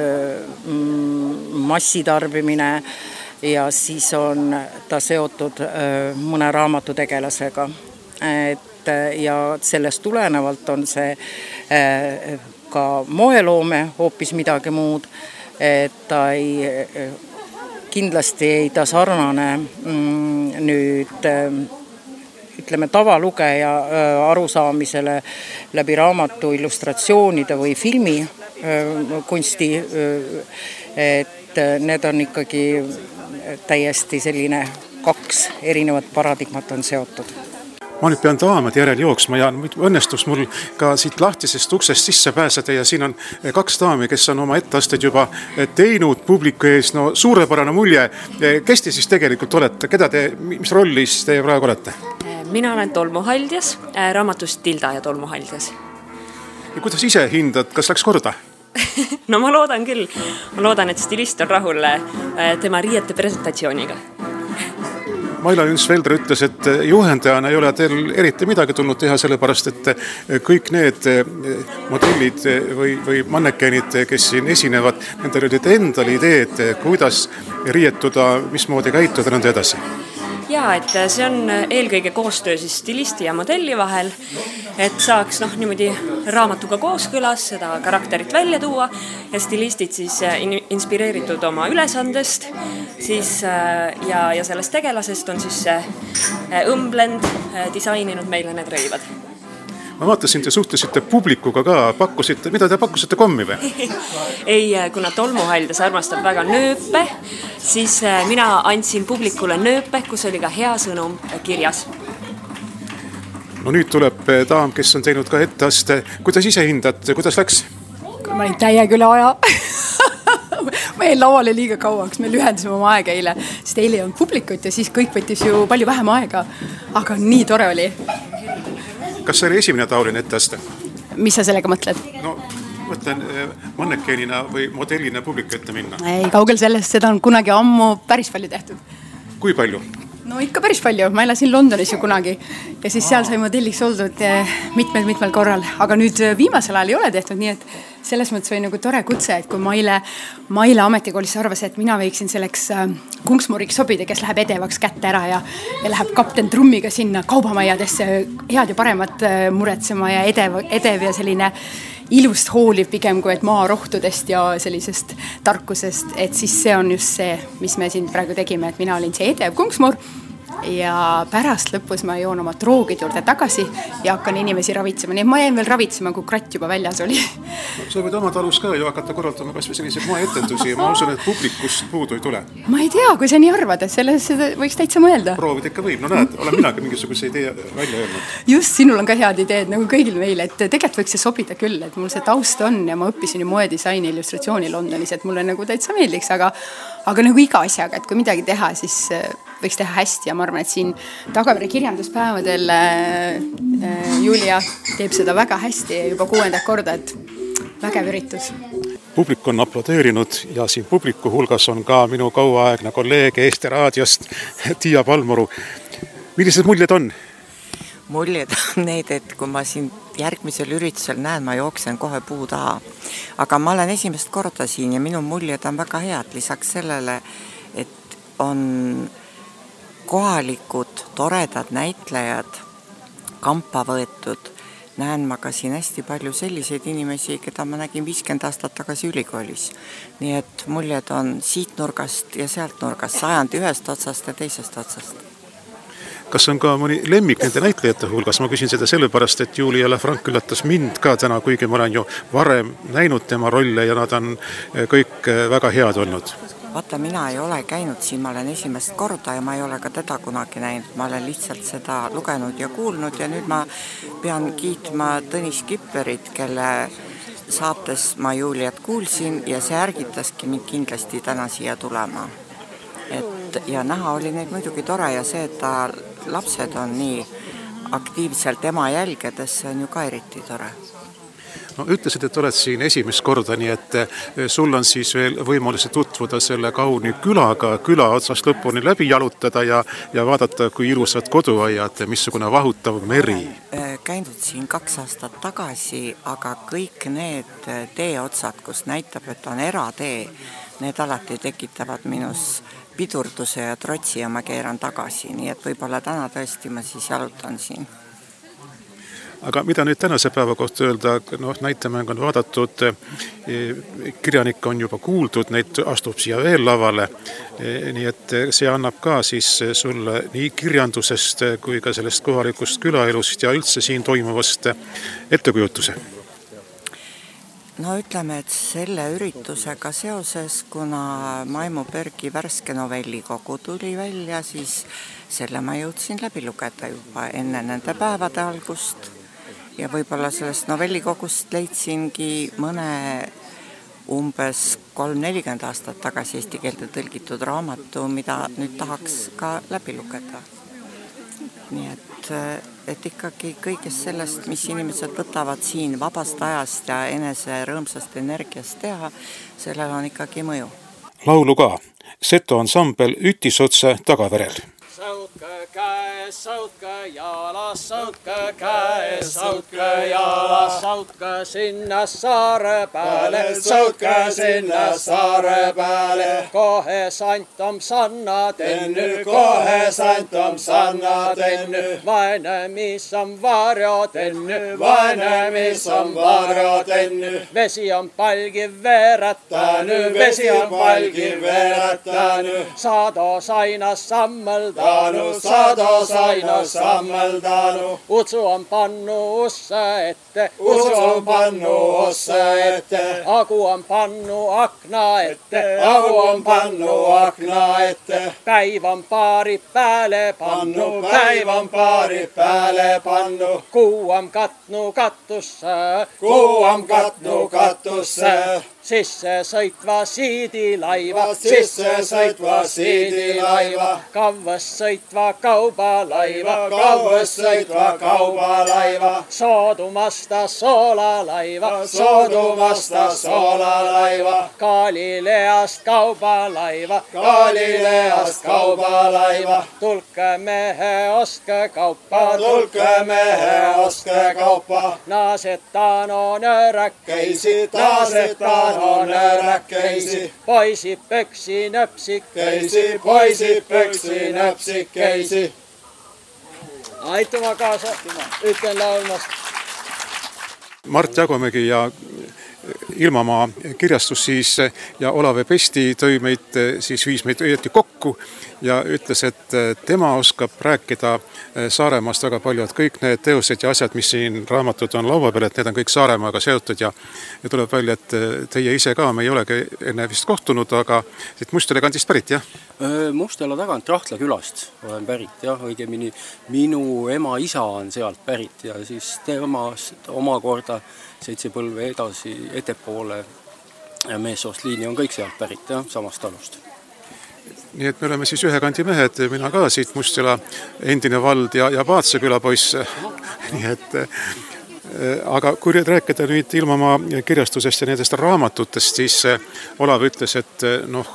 massitarbimine, ja siis on ta seotud mõne raamatutegelasega. Et, ja sellest tulenevalt on see ka moeloome hoopis midagi muud, et ta ei, kindlasti ei ta sarnane nüüd ütleme tavalugeja arusaamisele läbi raamatu illustratsioonide või filmi kunsti, et need on ikkagi täiesti selline kaks erinevat paradigmat on seotud. ma nüüd pean daamade järel jooksma ja õnnestus mul ka siit lahtisest uksest sisse pääseda ja siin on kaks daami, kes on oma etteasted juba teinud publiku ees. No suurepärane mulje. Kes te siis tegelikult olete? Keda te, mis rollis te praegu olete? Mina olen tolmuhaldjas, raamatust Tilda ja tolmuhaldjas. Ja kuidas ise hindad, kas läks korda? No ma loodan küll. Ma loodan, et stilist on rahul tema riiete presentatsiooniga. Maila Jüns-Velder ütles, et juhendajana ei ole teil eriti midagi tulnud teha, sellepärast, et kõik need modellid või, või mannekenid, kes siin esinevad, nendel olid endal ideed, kuidas riietuda, mismoodi käituda ja nõnda edasi. Jaa, et see on eelkõige koostöö siis stilisti ja modelli vahel, et saaks noh, niimoodi raamatuga kooskõlas seda karakterit välja tuua ja stilistid siis inspireeritud oma ülesandest siis, ja, ja sellest tegelasest on siis õmblend disaininud meile need rõivad. Ma vaatasin, te suhtlesite publikuga ka, pakkusite, mida te pakkusite kommi või? Ei, kuna tolmuhaljas armastab väga nööpe, siis mina andsin publikule nööpe, kus oli ka hea sõnum kirjas. No nüüd tuleb daam, kes on teinud ka etteaste. Kuidas ise hindad, kuidas läks? Ma olin täiega üle aja. Ma jäin lauale liiga kauaks, me lühendasime oma aega eile, sest eile ei olnud publikut ja siis kõik võttis ju palju vähem aega, aga nii tore oli. Kas see oli esimene taoline etteaste? Mis sa sellega mõtled? No, mõtlen mannekenina või modellina publiku ette minna. Ei, kaugel sellest, seda on kunagi ammu päris palju tehtud. Kui palju? No ikka päris palju, ma elasin Londonis ju kunagi ja siis seal sai modelliks oldud mitmel-mitmel korral, aga nüüd viimasel ajal ei ole tehtud, nii et selles mõttes oli nagu tore kutse, et kui Maile, Maile ametikoolis arvas, et mina võiksin selleks kunksmuriks sobida, kes läheb edevaks kätte ära ja, ja läheb kapten trummiga sinna kaubamajadesse head ja paremat muretsema ja edev, edev ja selline ilust hooliv pigem kui et maarohtudest ja sellisest tarkusest, et siis see on just see, mis me siin praegu tegime, et mina olin see edev kunksmur ja pärast lõpus ma joon oma droogid juurde tagasi ja hakkan inimesi ravitsema, nii et ma jäin veel ravitsema, kui kratt juba väljas oli. Sa võid oma talus ka ju hakata korraldama kas või selliseid moeetendusi ja ma usun, et publikust puudu ei tule. Ma ei tea, kui sa nii arvad, et selles võiks täitsa mõelda. Proovida ikka võib, no näed, olen minagi mingisuguse idee välja öelnud. Just, sinul on ka head ideed nagu kõigil meil, et tegelikult võiks see sobida küll, et mul see taust on ja ma õppisin ju moedisaini illustratsiooni Londonis, et mulle nagu täitsa meeldiks, aga, aga nagu iga asjaga, et kui midagi teha, siis võiks teha hästi ja ma arvan, et siin Tagavere kirjanduspäevadel äh, Julia teeb seda väga hästi ja juba kuuendat korda, et vägev üritus. Publik on aplodeerinud ja siin publiku hulgas on ka minu kauaaegne kolleeg Eesti Raadiost Tiia Palmuru. Millised muljed on? Muljed on need, et kui ma siin järgmisel üritusel näen, ma jooksen kohe puu taha. Aga ma olen esimest korda siin ja minu muljed on väga head. Lisaks sellele, et on kohalikud toredad näitlejad kampa võetud, näen ma ka siin hästi palju selliseid inimesi, keda ma nägin viiskümmend aastat tagasi ülikoolis. Nii et muljed on siit nurgast ja sealt nurgast, sajandi ühest otsast ja teisest otsast. Kas on ka mõni lemmik nende näitlejate hulgas? Ma küsin seda sellepärast, et Julia Lafranc üllatas mind ka täna, kuigi ma olen ju varem näinud tema rolle ja nad on kõik väga head olnud. Vaata, mina ei ole käinud siin, ma olen esimest korda ja ma ei ole ka teda kunagi näinud. Ma olen lihtsalt seda lugenud ja kuulnud ja nüüd ma pean kiitma Tõnis Kipperit, kelle saates ma Juliat kuulsin ja see ärgitaski mind kindlasti täna siia tulema. Et, ja näha oli neid muidugi tore ja see, et ta lapsed on nii aktiivselt ema jälgedes, see on ju ka eriti tore. No, ütlesid, et oled siin esimest korda, nii et sul on siis veel võimaluse tutvuda selle kauni külaga, küla otsast lõpuni läbi jalutada ja, ja vaadata, kui ilusad koduaiad, missugune vahutav meri. Käinud siin kaks aastat tagasi, aga kõik need teeotsad, kus näitab, et on eratee, need alati tekitavad minus pidurduse ja trotsi ja ma keeran tagasi, nii et võib-olla täna tõesti ma siis jalutan siin. Aga mida nüüd tänase päeva kohta öelda, no, näitemäng on vaadatud, kirjanik on juba kuuldud, neid astub siia veel lavale, nii et see annab ka siis sulle nii kirjandusest kui ka sellest kohalikust külaelust ja üldse siin toimuvast ettekujutuse. no ütleme, et selle üritusega seoses, kuna Maimo Bergi värske novellikogu tuli välja, siis selle ma jõudsin läbi lugeda juba enne nende päevade algust ja võib-olla sellest novellikogust leidsingi mõne umbes kolm-nelikümmend aastat tagasi eesti keelde tõlgitud raamatu, mida nüüd tahaks ka läbi lugeda. Nii et, et ikkagi kõigest sellest, mis inimesed võtavad siin vabast ajast ja enese rõõmsast energiast teha, sellel on ikkagi mõju. Laulu ka. Seto ansambel Ütisotse Tagaverel. Sautke käes, sautke jalas, sautke käes, sautke jalas, sautke sinna saare pääle, sautke sinna saare pääle. Kohe santom sanna tenny, kohe santom sanna tenny. Vaene, mis on varjo tenny, vaene, mis on varjo tenny. Vesi on palgiv veerättäny, vesi on palgiv veerättäny. Saado sainas sammelda. Sado sainas sammeldanu. Utsu on pannu usse ette, Utsu on pannu usse ette. Agu on pannu akna ette, Agu on pannu akna ette. Päiv on paari pääle pannu, Päiv on paari pääle pannu. Kuu on katnu kattusse, Kuu on katnu kattusse. Sisse sõitva siidilaiva, sisse sõitva siidilaiva. Kavvas sõitva kaubalaiva, kavvas sõitva kaubalaiva. Soodumasta soolalaiva, soodumasta soolalaiva. Galileast kaubalaiva, Galileast kaubalaiva. Tulke mehe, ostke kaupa, tulke mehe, ostke kaupa. Naasetaan on öräkkeisi, naasetaan on öräkkeisi. Poisi pöksi nöpsikkeisi, poisi pöksi nöpsikkeisi. Aituma kaasa, ütlen laulmast. Mart Jagomägi ja Ilmamaa kirjastus siis ja Olav Pesti tõi meid, siis viis meid õieti kokku ja ütles, et tema oskab rääkida Saaremaast väga palju, et kõik need teosed ja asjad, mis siin raamatud on laua peal, et need on kõik Saaremaaga seotud ja, ja tuleb välja, et teie ise ka, me ei olegi enne vist kohtunud, aga siit Mustjala kandist pärit, jah? Mustjala tagant Rahtla külast olen pärit, jah, õigemini minu ema isa on sealt pärit ja siis temast omakorda seitse põlve edasi ettepoole ja meessoost liini on kõik sealt pärit, jah, samast talust. Nii et me oleme siis ühe kandi mehed, mina ka siit Mustjala endine vald ja, ja Paatse küla poiss. Nii et, aga kui rääkida nüüd Ilmamaa kirjastusest ja nendest raamatutest, siis Olav ütles, et noh,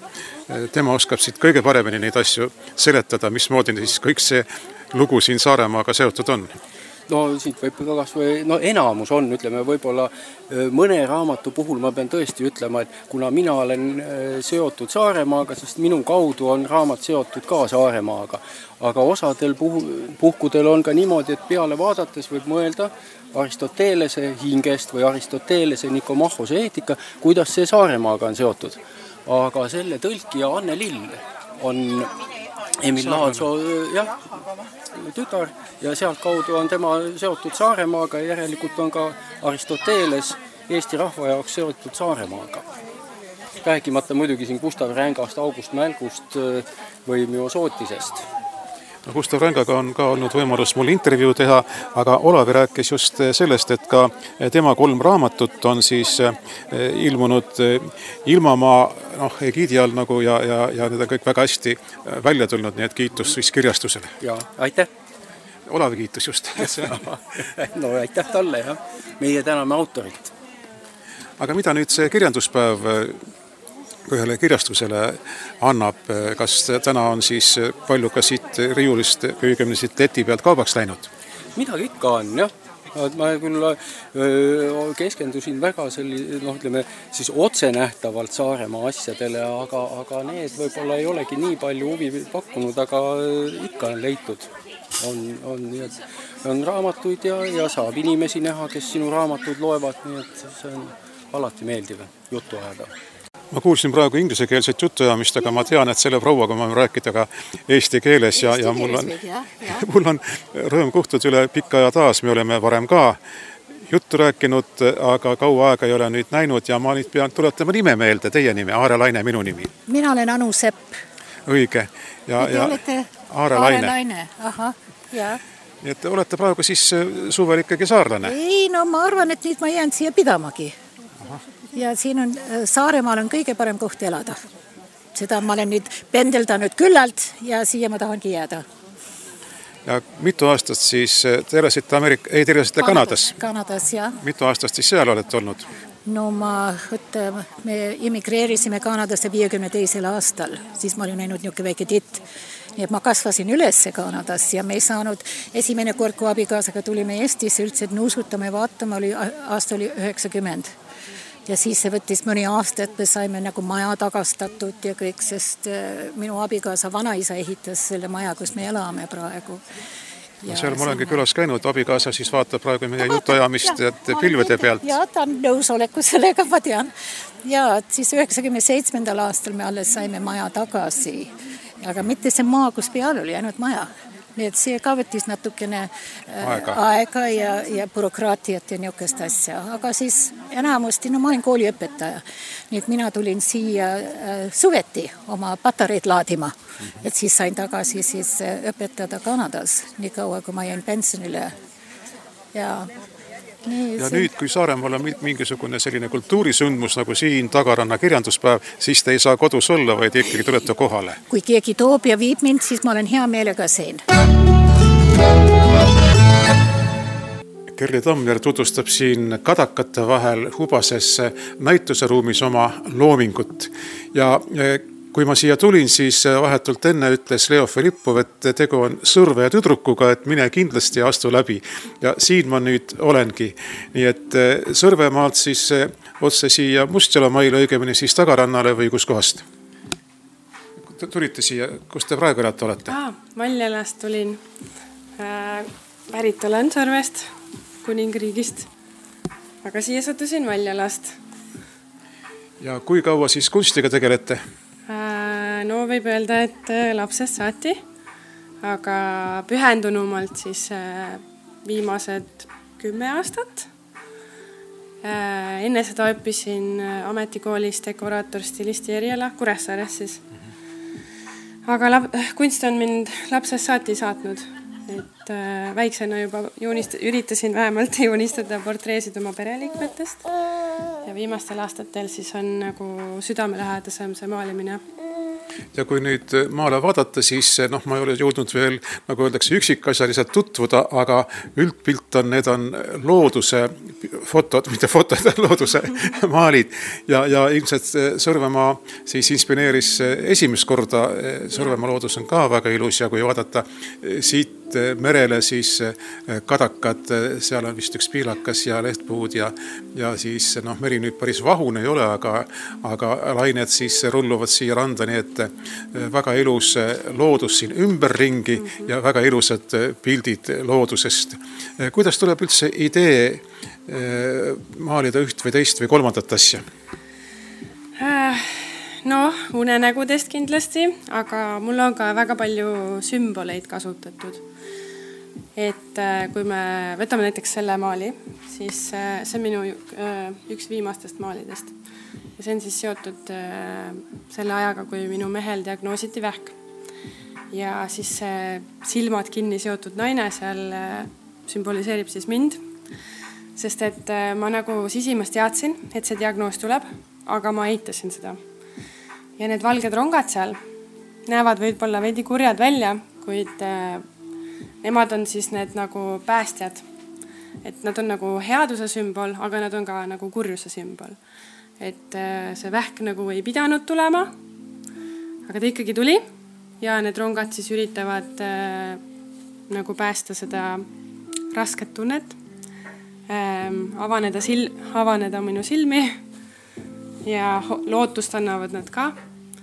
tema oskab siit kõige paremini neid asju seletada, mismoodi siis kõik see lugu siin Saaremaaga seotud on. No siit võib ka kas või, no enamus on, ütleme, võib-olla mõne raamatu puhul ma pean tõesti ütlema, et kuna mina olen seotud Saaremaaga, sest minu kaudu on raamat seotud ka Saaremaaga. Aga osadel puh- puhkudel on ka niimoodi, et peale vaadates võib mõelda Aristotelese hingest või Aristotelese Nikomachose eetika, kuidas see Saaremaaga on seotud. Aga selle tõlkija Anne Lill on Emil Laatsoo, jah, tütar ja sealt kaudu on tema seotud Saaremaaga ja järelikult on ka Aristoteles Eesti rahva jaoks seotud Saaremaaga. Rääkimata muidugi siin Gustav Rängast, August Mälgust või Miosootisest. No, Gustav Rängaga on ka olnud võimalus mul intervjuu teha, aga Olavi rääkis just sellest, et ka tema kolm raamatut on siis ilmunud Ilmamaa noh, egiidi all nagu ja, ja, ja need on kõik väga hästi välja tulnud, nii et kiitus siis kirjastusele. Ja, aitäh. Olavi kiitus just. No aitäh talle, jah. Meie täname autorit. Aga mida nüüd see kirjanduspäev ühele kirjastusele annab, kas täna on siis palju ka siit riiulist, õigemini siit leti pealt kaubaks läinud? Midagi ikka on, jah. Ma küll keskendusin väga selli, noh, ütleme, siis otse nähtavalt Saaremaa asjadele, aga, aga need võib-olla ei olegi nii palju huvi pakkunud, aga ikka on leitud. On, on, nii et on raamatuid ja, ja saab inimesi näha, kes sinu raamatuid loevad, nii et see on alati meeldiv juttu ajada. Ma kuulsin praegu ingliskeelset jutujamist, aga ma tean, et selle prouaga ma võin rääkida ka eesti keeles ja, ja mul on, mul on rõõm kohtuda üle pika aja taas. Me oleme varem ka juttu rääkinud, aga kaua aega ei ole nüüd näinud ja ma nüüd pean tuletama nime meelde, teie nime, Aare Laine, minu nimi. Mina olen Anu Sepp. Õige. Ja, ja olete Aare Laine. Aare Laine, ahah, jaa. Nii et olete praegu siis suvel ikkagi saarlane? Ei, no ma arvan, et nüüd ma jään siia pidamagi. Aha. Ja siin on, Saaremaal on kõige parem koht elada. Seda ma olen nüüd pendeldanud küllalt ja siia ma tahangi jääda. Ja mitu aastat siis, te elasite Amerika, ei te elasite Kanadas? Kanadas, jah. Mitu aastast siis seal olete olnud? No ma, võtta, me immigreerisime Kanadasse viiekümne teisel aastal, siis ma olin näinud niuke väike titt. Nii et ma kasvasin ülesse Kanadas ja me ei saanud esimene kord, kui abikaasaga tulime Eestisse üldse, et nuusutame vaatama, oli, aasta oli üheksakümmend. Ja siis see võttis mõni aasta, et me saime nagu maja tagastatud ja kõik, sest minu abikaasa vanaisa ehitas selle maja, kus me elame praegu. Ja seal ma olengi külas käinud, abikaasa siis vaatab praegu meie jutuajamist pilvede pealt. Ja ta on nõusoleku sellega, ma tean. Ja siis üheksakümne seitsmendal aastal me alles saime maja tagasi. Aga mitte see maa, kus peal oli ainult maja. Nii et see ka võttis natukene aega, aega ja, ja bürokraatiat ja niukest asja. Aga siis enamusti, no ma olin kooliõpetaja. Nii et mina tulin siia suveti oma patareid laadima. Et siis sain tagasi siis õpetada Kanadas, nii kaua, kui ma jäin pensionile. Ja... Nii, ja see... nüüd, kui Saaremaal on mingisugune selline kultuurisündmus nagu siin Tagaranna kirjanduspäev, siis te ei saa kodus olla, vaid ikkagi tulete kohale. Kui keegi toob ja viib mind, siis ma olen hea meelega siin. Kerli Tammer tutvustab siin kadakate vahel Hubases näituseruumis oma loomingut. Ja kui ma siia tulin, siis vahetult enne ütles Leo Filippov, et tegu on Sõrve tüdrukuga, et mine kindlasti astu läbi. Ja siin ma nüüd olengi. Nii et Sõrvemaalt siis otse siia Mustjalamaile, õigemini siis Tagarannale või kus kohast? Tulite siia, kus te praegu elate olete? Ah, Valjalast tulin. Pärit olen Sõrvest, Kuningriigist. Aga siia sattusin Valjalast. Ja kui kaua siis kunstiga tegelete? No võib öelda, et lapsest saati, aga pühendunumalt siis viimased kümme aastat. Enne seda õppisin ametikoolis dekoraator stilisti eriala Kuressaares siis. Aga lab, kunst on mind lapsest saati saatnud. Et väiksena juba joonist, üritasin vähemalt joonistada portreesid oma pereliikmetest. Ja viimastel aastatel siis on nagu südamelähedasem see maalimine. Ja kui nüüd maale vaadata, siis noh, ma ei ole jõudnud veel, nagu öeldakse, üksikasjaliselt tutvuda, aga üldpilt on, need on looduse fotod, mitte fotod, looduse maalid. Ja, ja ilmselt Sõrvemaa siis inspireeris esimest korda. Sõrvemaa loodus on ka väga ilus ja kui vaadata siit merele, siis kadakad, seal on vist üks piilakas ja lehtpuud ja, ja siis noh, meri nüüd päris vahune ei ole, aga, aga lained siis rulluvad siia randa, nii et väga ilus loodus siin ümberringi ja väga ilusad pildid loodusest. Kuidas tuleb üldse idee maalida üht või teist või kolmandat asja? No, unenägudest kindlasti, aga mul on ka väga palju sümboleid kasutatud. Et kui me võtame näiteks selle maali, siis see on minu üks viimastest maalidest. Ja see on siis seotud selle ajaga, kui minu mehel diagnoositi vähk. Ja siis see silmad kinni seotud naine seal sümboliseerib siis mind. Sest et ma nagu sisimast teadsin, et see diagnoos tuleb, aga ma eitasin seda. Ja need valged rongad seal näevad võib-olla veidi kurjad välja, kuid nemad on siis need nagu päästjad. Et nad on nagu headuse sümbol, aga nad on ka nagu kurjuse sümbol. Et see vähk nagu ei pidanud tulema, aga ta ikkagi tuli ja need rongad siis üritavad äh, nagu päästa seda rasket tunnet, ähm, avaneda, sil- avaneda minu silmi ja lootust annavad nad ka.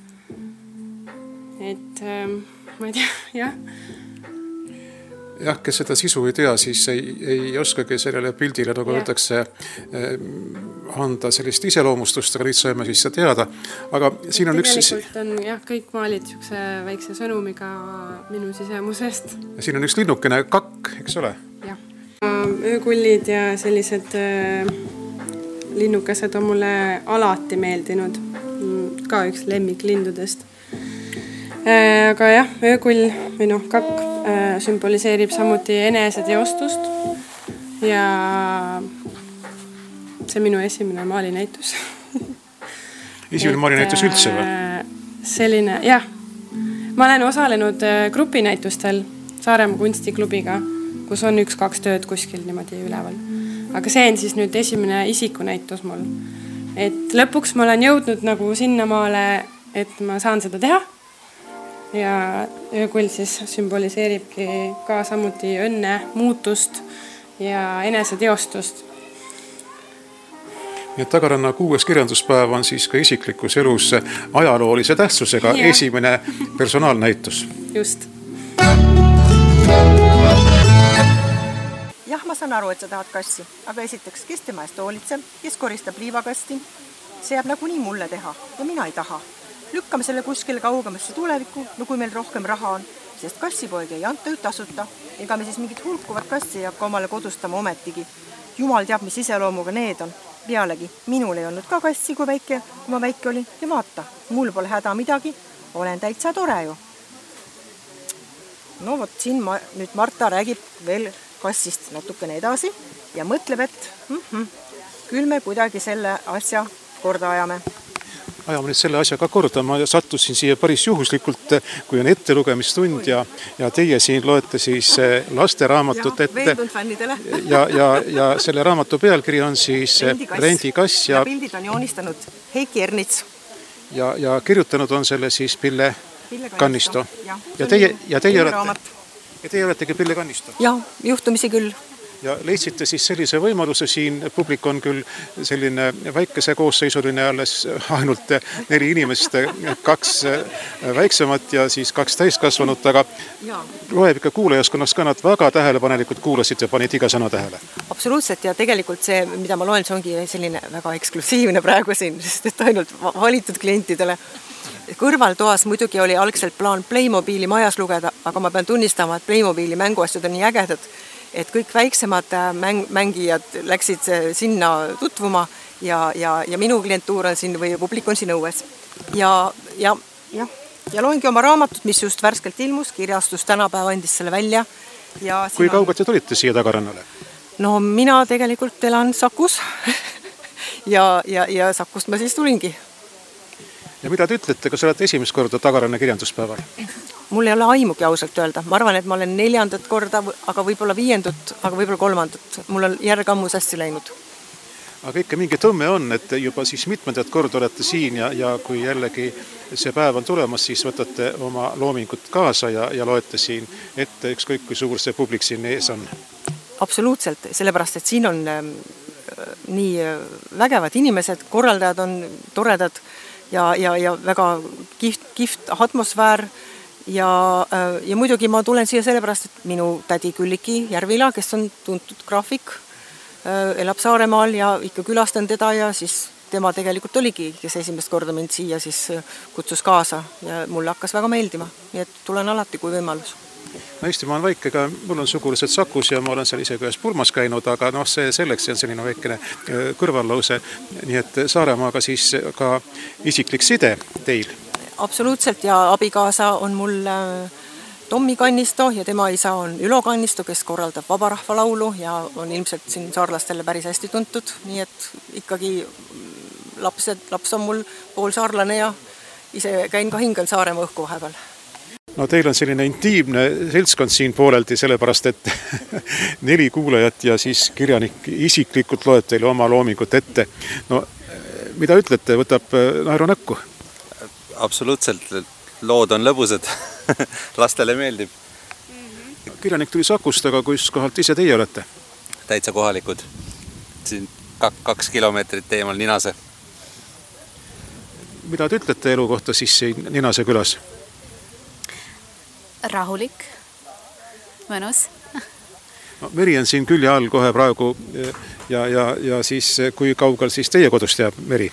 Et ähm, ma ei tea, jah. Jah, kes seda sisu ei tea, siis ei, ei oskagi sellele pildile, nagu öeldakse, anda sellist iseloomustust, aga nüüd saime siis seda teada. Aga siin on Tegelikult üks... Tegelikult on jah, kõik maalid siukse väikse sõnumiga minu sisemusest. Ja siin on üks linnukene kakk, eks ole? Jah. öökullid ja sellised linnukesed on mulle alati meeldinud. Ka üks lemmiklindudest. Aga jah, öökull või noh, kakk sümboliseerib samuti eneseteostust ja see minu esimene maalinäitus. Esimene maalinäitus üldse või? Selline, jah. Ma olen osalenud grupinäitustel Saaremaa kunstiklubiga, kus on üks-kaks tööd kuskil niimoodi üleval. Aga see on siis nüüd esimene isikunäitus mul. Et lõpuks ma olen jõudnud nagu sinnamaale, et ma saan seda teha. Ja öökull siis sümboliseeribki ka samuti õnne, muutust ja eneseteostust. Nii et Tagaranna kuues kirjanduspäev on siis ka isiklikus elus ajaloolise tähtsusega ja. Esimene personaalnäitus. Just. Jah, ma saan aru, et sa tahad kassi, aga esiteks, kes tema eest hoolitseb, kes koristab liivakasti, see jääb nagu nii mulle teha ja mina ei taha. Lükkame selle kuskile kaugemasse tulevikku, no kui meil rohkem raha on, sest kassipoegi ei anta ju tasuta. Ega me siis mingit hulkuvat kassi ei hakka omale kodustama ometigi. Jumal teab, mis iseloomuga need on. Pealegi, minul ei olnud ka kassi, kui, väike, kui ma väike oli. Ja vaata, mul pole häda midagi, olen täitsa tore ju. No vot, siin ma, nüüd Marta räägib veel kassist natukene edasi ja mõtleb, et mm-hmm, küll me kuidagi selle asja korda ajame. Ajame nüüd selle asjaga korda. Ma sattusin siia päris juhuslikult, kui on ettelugemistund ja, ja teie siin loete siis lasteraamatut ette. Veeldund fännidele. ja, ja, ja selle raamatu pealkiri on siis Rendikass. Rendikass ja, ja pildid on joonistanud Heiki Ernits. Ja, ja kirjutanud on selle siis Pille, Pille Kannisto. Ja, ja, teie, ja, teie olete, ja teie oletegi Pille Kannisto. Ja, juhtumisi küll. Ja leidsite siis sellise võimaluse siin, publik on küll selline väikese koosseisuline alles ainult neli inimest, kaks väiksemat ja siis kaks täiskasvanut, aga ja. Loeb ikka kuulajaskonnaks ka nad väga tähelepanelikult kuulasid ja panid iga sõna tähele. Absoluutselt ja tegelikult see, mida ma loen, see ongi selline väga eksklusiivne praegu siin, sest et ainult valitud klientidele. Kõrvaltoas muidugi oli algselt plaan Playmobili majas lugeda, aga ma pean tunnistama, et Playmobili mänguasjad on nii ägedad, et kõik väiksemad mäng, mängijad läksid sinna tutvuma ja, ja, ja minu klientuur on siin või publik on siin õues. Ja, ja, ja, ja loengi oma raamatut, mis just värskelt ilmus, kirjastus tänapäeva andis selle välja. Ja kui kaugelt te tulite siia Tagarannale? No mina tegelikult elan Sakus ja, ja, ja Sakust ma siis tulingi. Ja mida te ütlete, kas olete esimest korda Tagaranna kirjanduspäeval? Mul ei ole aimugi ausalt öelda. Ma arvan, et ma olen neljandat korda, aga võib-olla viiendut, aga võib-olla kolmandat. Mul on järg ammu sassi läinud. Aga ikka mingi tõmme on, et juba siis mitmendat korda olete siin ja, ja kui jällegi see päev on tulemas, siis võtate oma loomingut kaasa ja, ja loete siin ette ükskõik kui suur see publik siin ees on. Absoluutselt, sellepärast, et siin on äh, nii vägevad inimesed, korraldajad on toredad ja, ja, ja väga kiht, kiht atmosfäär. Ja, ja muidugi ma tulen siia sellepärast, et minu tädi Külliki Järvila, kes on tuntud graafik, elab Saaremaal ja ikka külastan teda ja siis tema tegelikult oligi, kes esimest korda mind siia siis kutsus kaasa ja mulle hakkas väga meeldima. Nii et tulen alati kui võimalus. No Eestimaa on väike, aga mul on sugulased Sakus ja ma olen seal ise ühes pulmas käinud, aga noh, see selleks see on selline väikene kõrvallause. Nii et Saaremaaga siis ka isiklik side teil. Absoluutselt ja abikaasa on mul Tommi Kannisto ja tema isa on Ülo Kannisto, kes korraldab Vabarahva laulu ja on ilmselt siin saarlastele päris hästi tuntud. Nii et ikkagi lapsed, laps on mul pool saarlane ja ise käin ka hingal Saaremaa õhku vahepeal. No teil on selline intiimne seltskond siin pooleldi, sellepärast et neli kuulajat ja siis kirjanik isiklikult loeb teile oma loomingut ette. No mida ütlete, võtab naeru näkku? Absoluutselt, lood on lõbusad, lastele meeldib. Kirjanik tuli Sakust, aga kus kohalt ise teie olete? Täitsa kohalikud, siin kaks kilomeetrit teemal Ninase. Mida te ütlete elu kohta siis siin Ninase külas? Rahulik, mõnus. No, meri on siin külje all kohe praegu ja, ja, ja siis kui kaugel siis teie kodust jääb meri?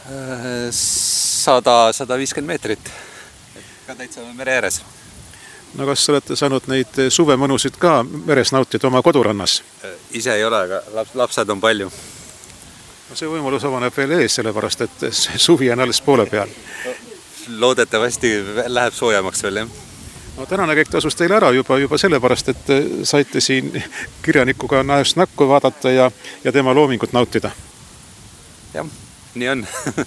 sada, sada viiskümmend meetrit. Ka täitsa mere ääres. No kas olete saanud neid suvemõnusid ka meres nautida oma kodurannas? Ise ei ole, aga laps, lapsed on palju. No see võimalus avaneb veel ees, sellepärast et suvi on alles poole peal. Loodetavasti läheb soojamaks veel, jah. No tänane kõik tasus teile ära juba, juba sellepärast, et saite siin kirjanikuga näost nakku vaadata ja, ja tema loomingut nautida. Jah, nii on.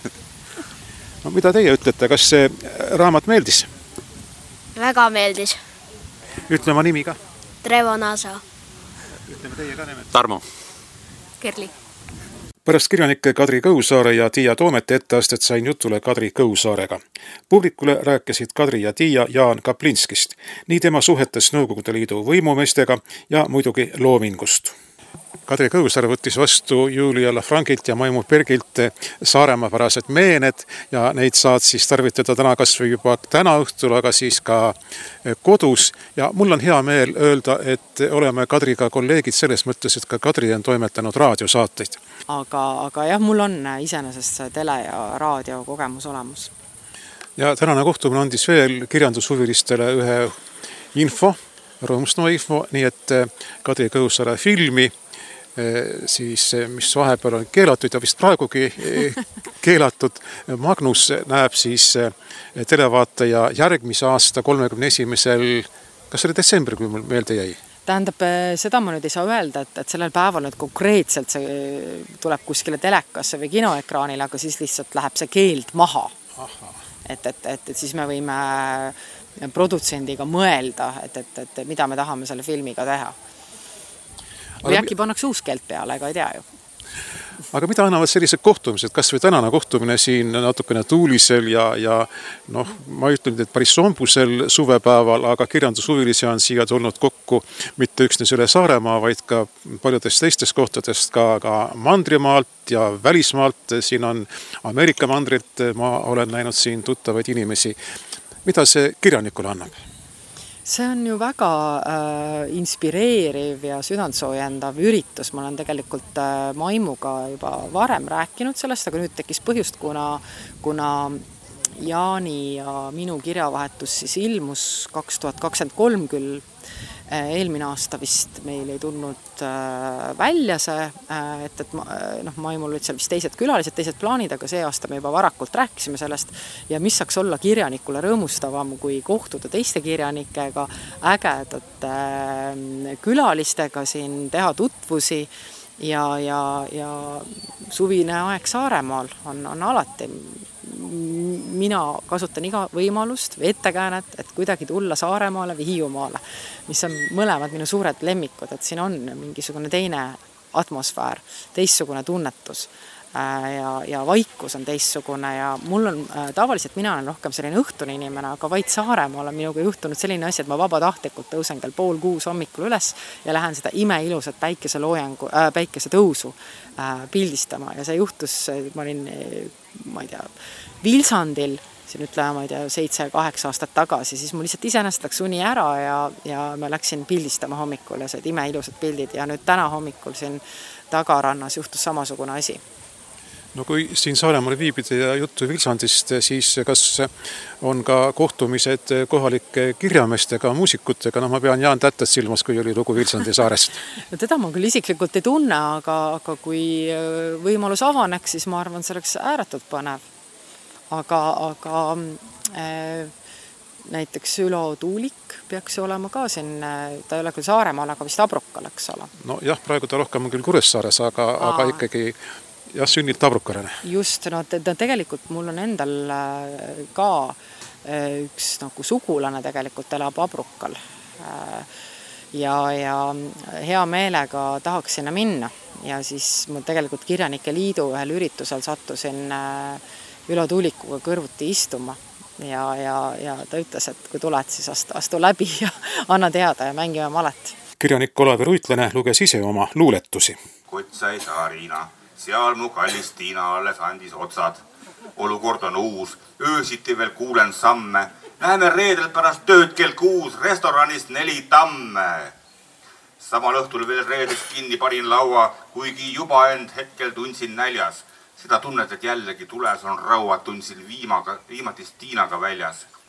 No mida teie ütlete, kas see raamat meeldis? Väga meeldis. Ütlema nimi ka. Trevo Nasa. Ütleme teie ka nimed. Tarmo. Kerli. Pärast kirjanike Kadri Kõusaare ja Tiia Toomete etteastet sain jutule Kadri Kõusaarega. Publikule rääkisid Kadri ja Tiia Jaan Kaplinskist, nii tema suhetes Nõukogude Liidu võimumeestega ja muidugi loomingust. Kadri Kõusaar võttis vastu Julia Lafrangilt ja Maimu Bergilt saaremaapärased meened ja neid saad siis tarvitada täna kas või juba täna õhtul, aga siis ka kodus. Ja mul on hea meel öelda, et oleme Kadriga kolleegid selles mõttes, et ka Kadri on toimetanud raadiosaateid. Aga, aga jah, mul on iseenesest see tele- ja raadio kogemus olemus. Ja tänane kohtumine andis veel kirjandushuvilistele ühe info, rõõmustava info, nii et Kadri Kõusaare filmi siis mis vahepeal on keelatud ja vist praegugi keelatud. Magnus näeb siis televaataja järgmise aasta kolmekümne esimesel, kas oli detsembri, kui mul meelde jäi? Tähendab, seda ma nüüd ei saa öelda, et, et sellel päeval nüüd konkreetselt see tuleb kuskile telekasse või kinoekraanile, aga siis lihtsalt läheb see keeld maha. Et, et, et, et siis me võime produtsendiga mõelda, et, et, et mida me tahame selle filmiga teha. Või äkki pannakse uus keelt peale, ega ei tea ju. Aga mida annavad sellised kohtumised, kas või tänane kohtumine siin natukene tuulisel ja, ja noh, ma ütlen, et päris sombusel suvepäeval, aga kirjandushuvilisi on siia tulnud kokku mitte üksnes üle Saaremaa, vaid ka paljudest teistest kohtadest, ka, ka mandrimaalt ja välismaalt. Siin on Ameerika mandrilt, ma olen näinud siin tuttavaid inimesi. Mida see kirjanikule annab? See on ju väga äh, inspireeriv ja südantsoojendav üritus. Ma olen tegelikult äh, Maimuga juba varem rääkinud sellest, aga nüüd tekkis põhjust, kuna, kuna Jaani ja minu kirjavahetus siis ilmus kaks tuhat kakskümmend kolm küll. Eelmine aasta vist meil ei tulnud välja see, et, et noh, Maimul olid seal vist teised külalised, teised plaanid, aga see aasta me juba varakult rääkisime sellest ja mis saaks olla kirjanikule rõõmustavam, kui kohtuda teiste kirjanikega, ägedate külalistega siin, teha tutvusi ja, ja, ja suvine aeg Saaremaal on, on alati. Mina kasutan iga võimalust või ettekäänet, et kuidagi tulla Saaremaale või Hiiumaale, mis on mõlemad minu suured lemmikud, et siin on mingisugune teine atmosfäär, teistsugune tunnetus ja, ja vaikus on teistsugune ja mul on tavaliselt, mina olen rohkem selline õhtune inimene, aga vaid Saaremaal on minuga juhtunud selline asi, et ma vabatahtlikult tõusen kell pool kuus hommikul üles ja lähen seda imeilusat päikese loojangu, äh, päikese tõusu äh, pildistama ja see juhtus, ma olin, ma ei tea, Vilsandil, siin ütleme, ma ei tea, seitse-kaheksa aastat tagasi, siis mul lihtsalt iseenesest läks uni ära ja, ja ma läksin pildistama hommikul ja see imeilusad pildid ja nüüd täna hommikul siin tagarannas juhtus samasugune asi. No kui siin Saaremaal viibida ja juttu Vilsandist, siis kas on ka kohtumised kohalike kirjameestega, muusikutega? No ma pean Jaan Tättet silmas, kui oli lugu Vilsandi saarest. No teda ma küll isiklikult ei tunne, aga, aga kui võimalus avaneks, siis ma arvan, see oleks ääretult põnev. Aga, aga äh, näiteks Ülo Tuulik peaks olema ka siin, ta ei ole küll Saaremaal, aga vist Abrukal, eks ole. No jah, praegu ta rohkem on küll Kuressaares, aga, aga ikkagi jah, sünnilt Abrukarene. Just, no tegelikult mul on endal ka üks nagu sugulane tegelikult elab Abrukal ja, ja hea meelega tahaks sinna minna ja siis ma tegelikult Kirjanike Liidu ühel üritusel sattusin Ülo Tuulikuga kõrvuti istuma ja, ja, ja ta ütles, et kui tuled, siis astu, astu läbi ja anna teada ja mängime malet. Kirjanik Olavi Ruitlane luges ise oma luuletusi. Kott sai Saarina, seal mu kallis Tiina alles andis otsad. Olukord on uus, öösiti veel kuulen samme. Näeme reedel pärast tööd kell kuus restoranist neli tamme. Samal õhtul veel reedes kinni panin laua, kuigi juba end hetkel tundsin näljas. Seda tunnet, et jällegi tules on raua, tundsin viimaga, viimatist Tiinaga väljas.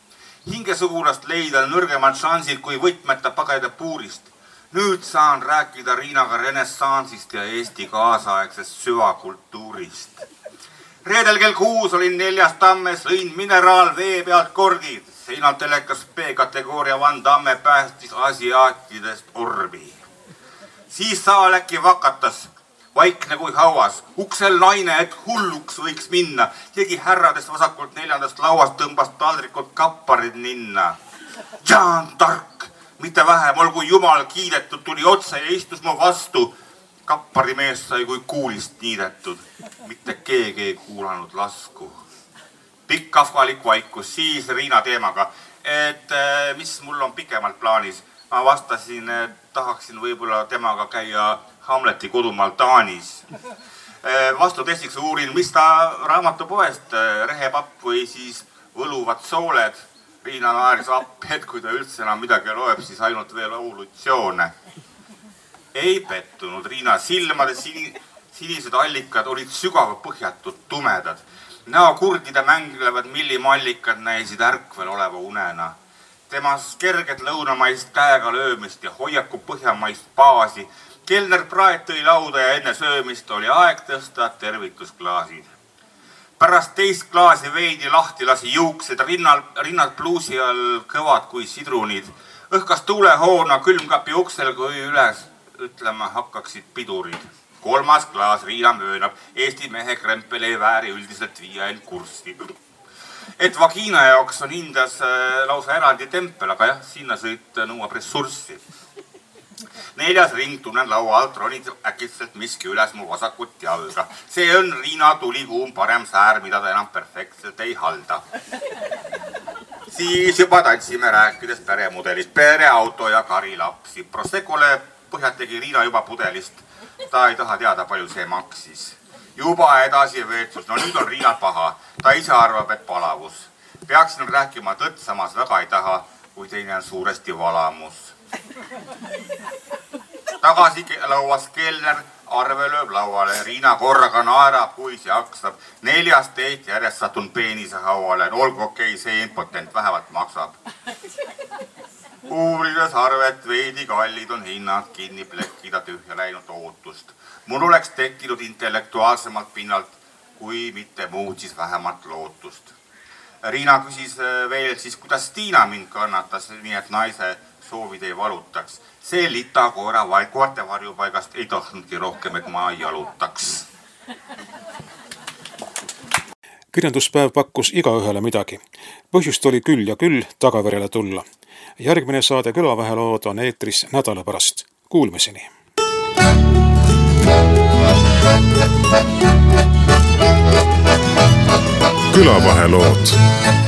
hingesugulast leida nõrgemad šansid kui võtmeta pageda puurist. Nüüd saan rääkida Riinaga renessansist ja Eesti kaasaegsest süvakultuurist. Reedel kell kuus olin neljas tammes, lõin mineraal vee pealt korgid. Seinal telekas B-kategooria Van Damme päästis asiaatidest orbi. Siis saal äkki vakatas, vaikne kui hauas. Uksel naine, et hulluks võiks minna. Keegi härradest vasakult neljandast lauast tõmbas taldrikult kapparid ninna. Jaan tark, mitte vähem, olgu jumal kiidetud, tuli otsa ja istus mu vastu. Kapparimees sai kui kuulist niidetud. Mitte keegi ei kuulanud lasku. Pikk kafkalik vaikus, siis Riina teemaga, et mis mul on pikemalt plaanis. Ma vastasin, et tahaksin võib-olla temaga käia Hamleti kodumaal Taanis. Vastutestiks uurin, mis ta raamatupoest, rehepapp või siis võluvad sooled. Riina naeris appi, et kui ta üldse enam midagi loeb, siis ainult veel evolutsioone. Ei pettunud. Riina silmade sinised allikad olid sügava põhjatud tumedad. Näo kurdide mänglevad millimallikad näisid ärkvel oleva unena. Temas kerged lõunamaist käega löömist ja hoiaku põhjamaist baasi. Kelner praet tõi lauda ja enne söömist oli aeg tõsta tervitusklaasid. Pärast teist klaasi veidi lahti lasi juuksed, rinnal, rinnad pluusi all kõvad kui sidrunid. Õhkas tuulehoona külmkapi uksel, kui üles ütlema hakkaksid pidurid. Kolmas klaas Riina möönab, Eesti mehe krempel ei vääri üldiselt viia end kurssi. Et vagiina jaoks on hindas lausa eraldi tempel, aga jah, sinna sõit nõuab ressurssi. Neljas ring tunnen laua alt ronid äkitselt miski üles mu vasakut jalga. See on Riina tulikuum parem säär, mida ta enam perfektselt ei halda. Siis juba tantsime rääkides peremudelist, pereauto ja karilapsi. Prosekole põhjad tegi Riina juba pudelist. Ta ei taha teada, palju see maksis. Juba edasi veetsus. No nüüd on Riina paha. Ta ise arvab, et palavus. Peaksin rääkima tõtt, samas väga ei taha, kui teine on suuresti valamus. Tagasi lauas kelner, arve lööb lauale. Riina korraga naerab, kui see aksab. Neljast teist järjest satun peenise hauale. Olgu okei, see impotent vähemalt maksab. Uurides arvet veidi kallid on hinnad kinni plekkida tühja läinud ootust. Mul oleks tekkinud intellektuaalsemalt pinnalt, kui mitte muud, siis vähemalt lootust. Riina küsis veel siis, kuidas Tiina mind kannatas, nii et naise soovid ei valutaks. See lita koera koerte varjupaigast ei tahtnudki rohkem, et ma jalutaks. Kirjanduspäev pakkus igaühele midagi. Põhjust oli küll ja küll tagaverele tulla. Järgmine saade Külavahelood on eetris nädala pärast. Kuulmiseni! Külavahelood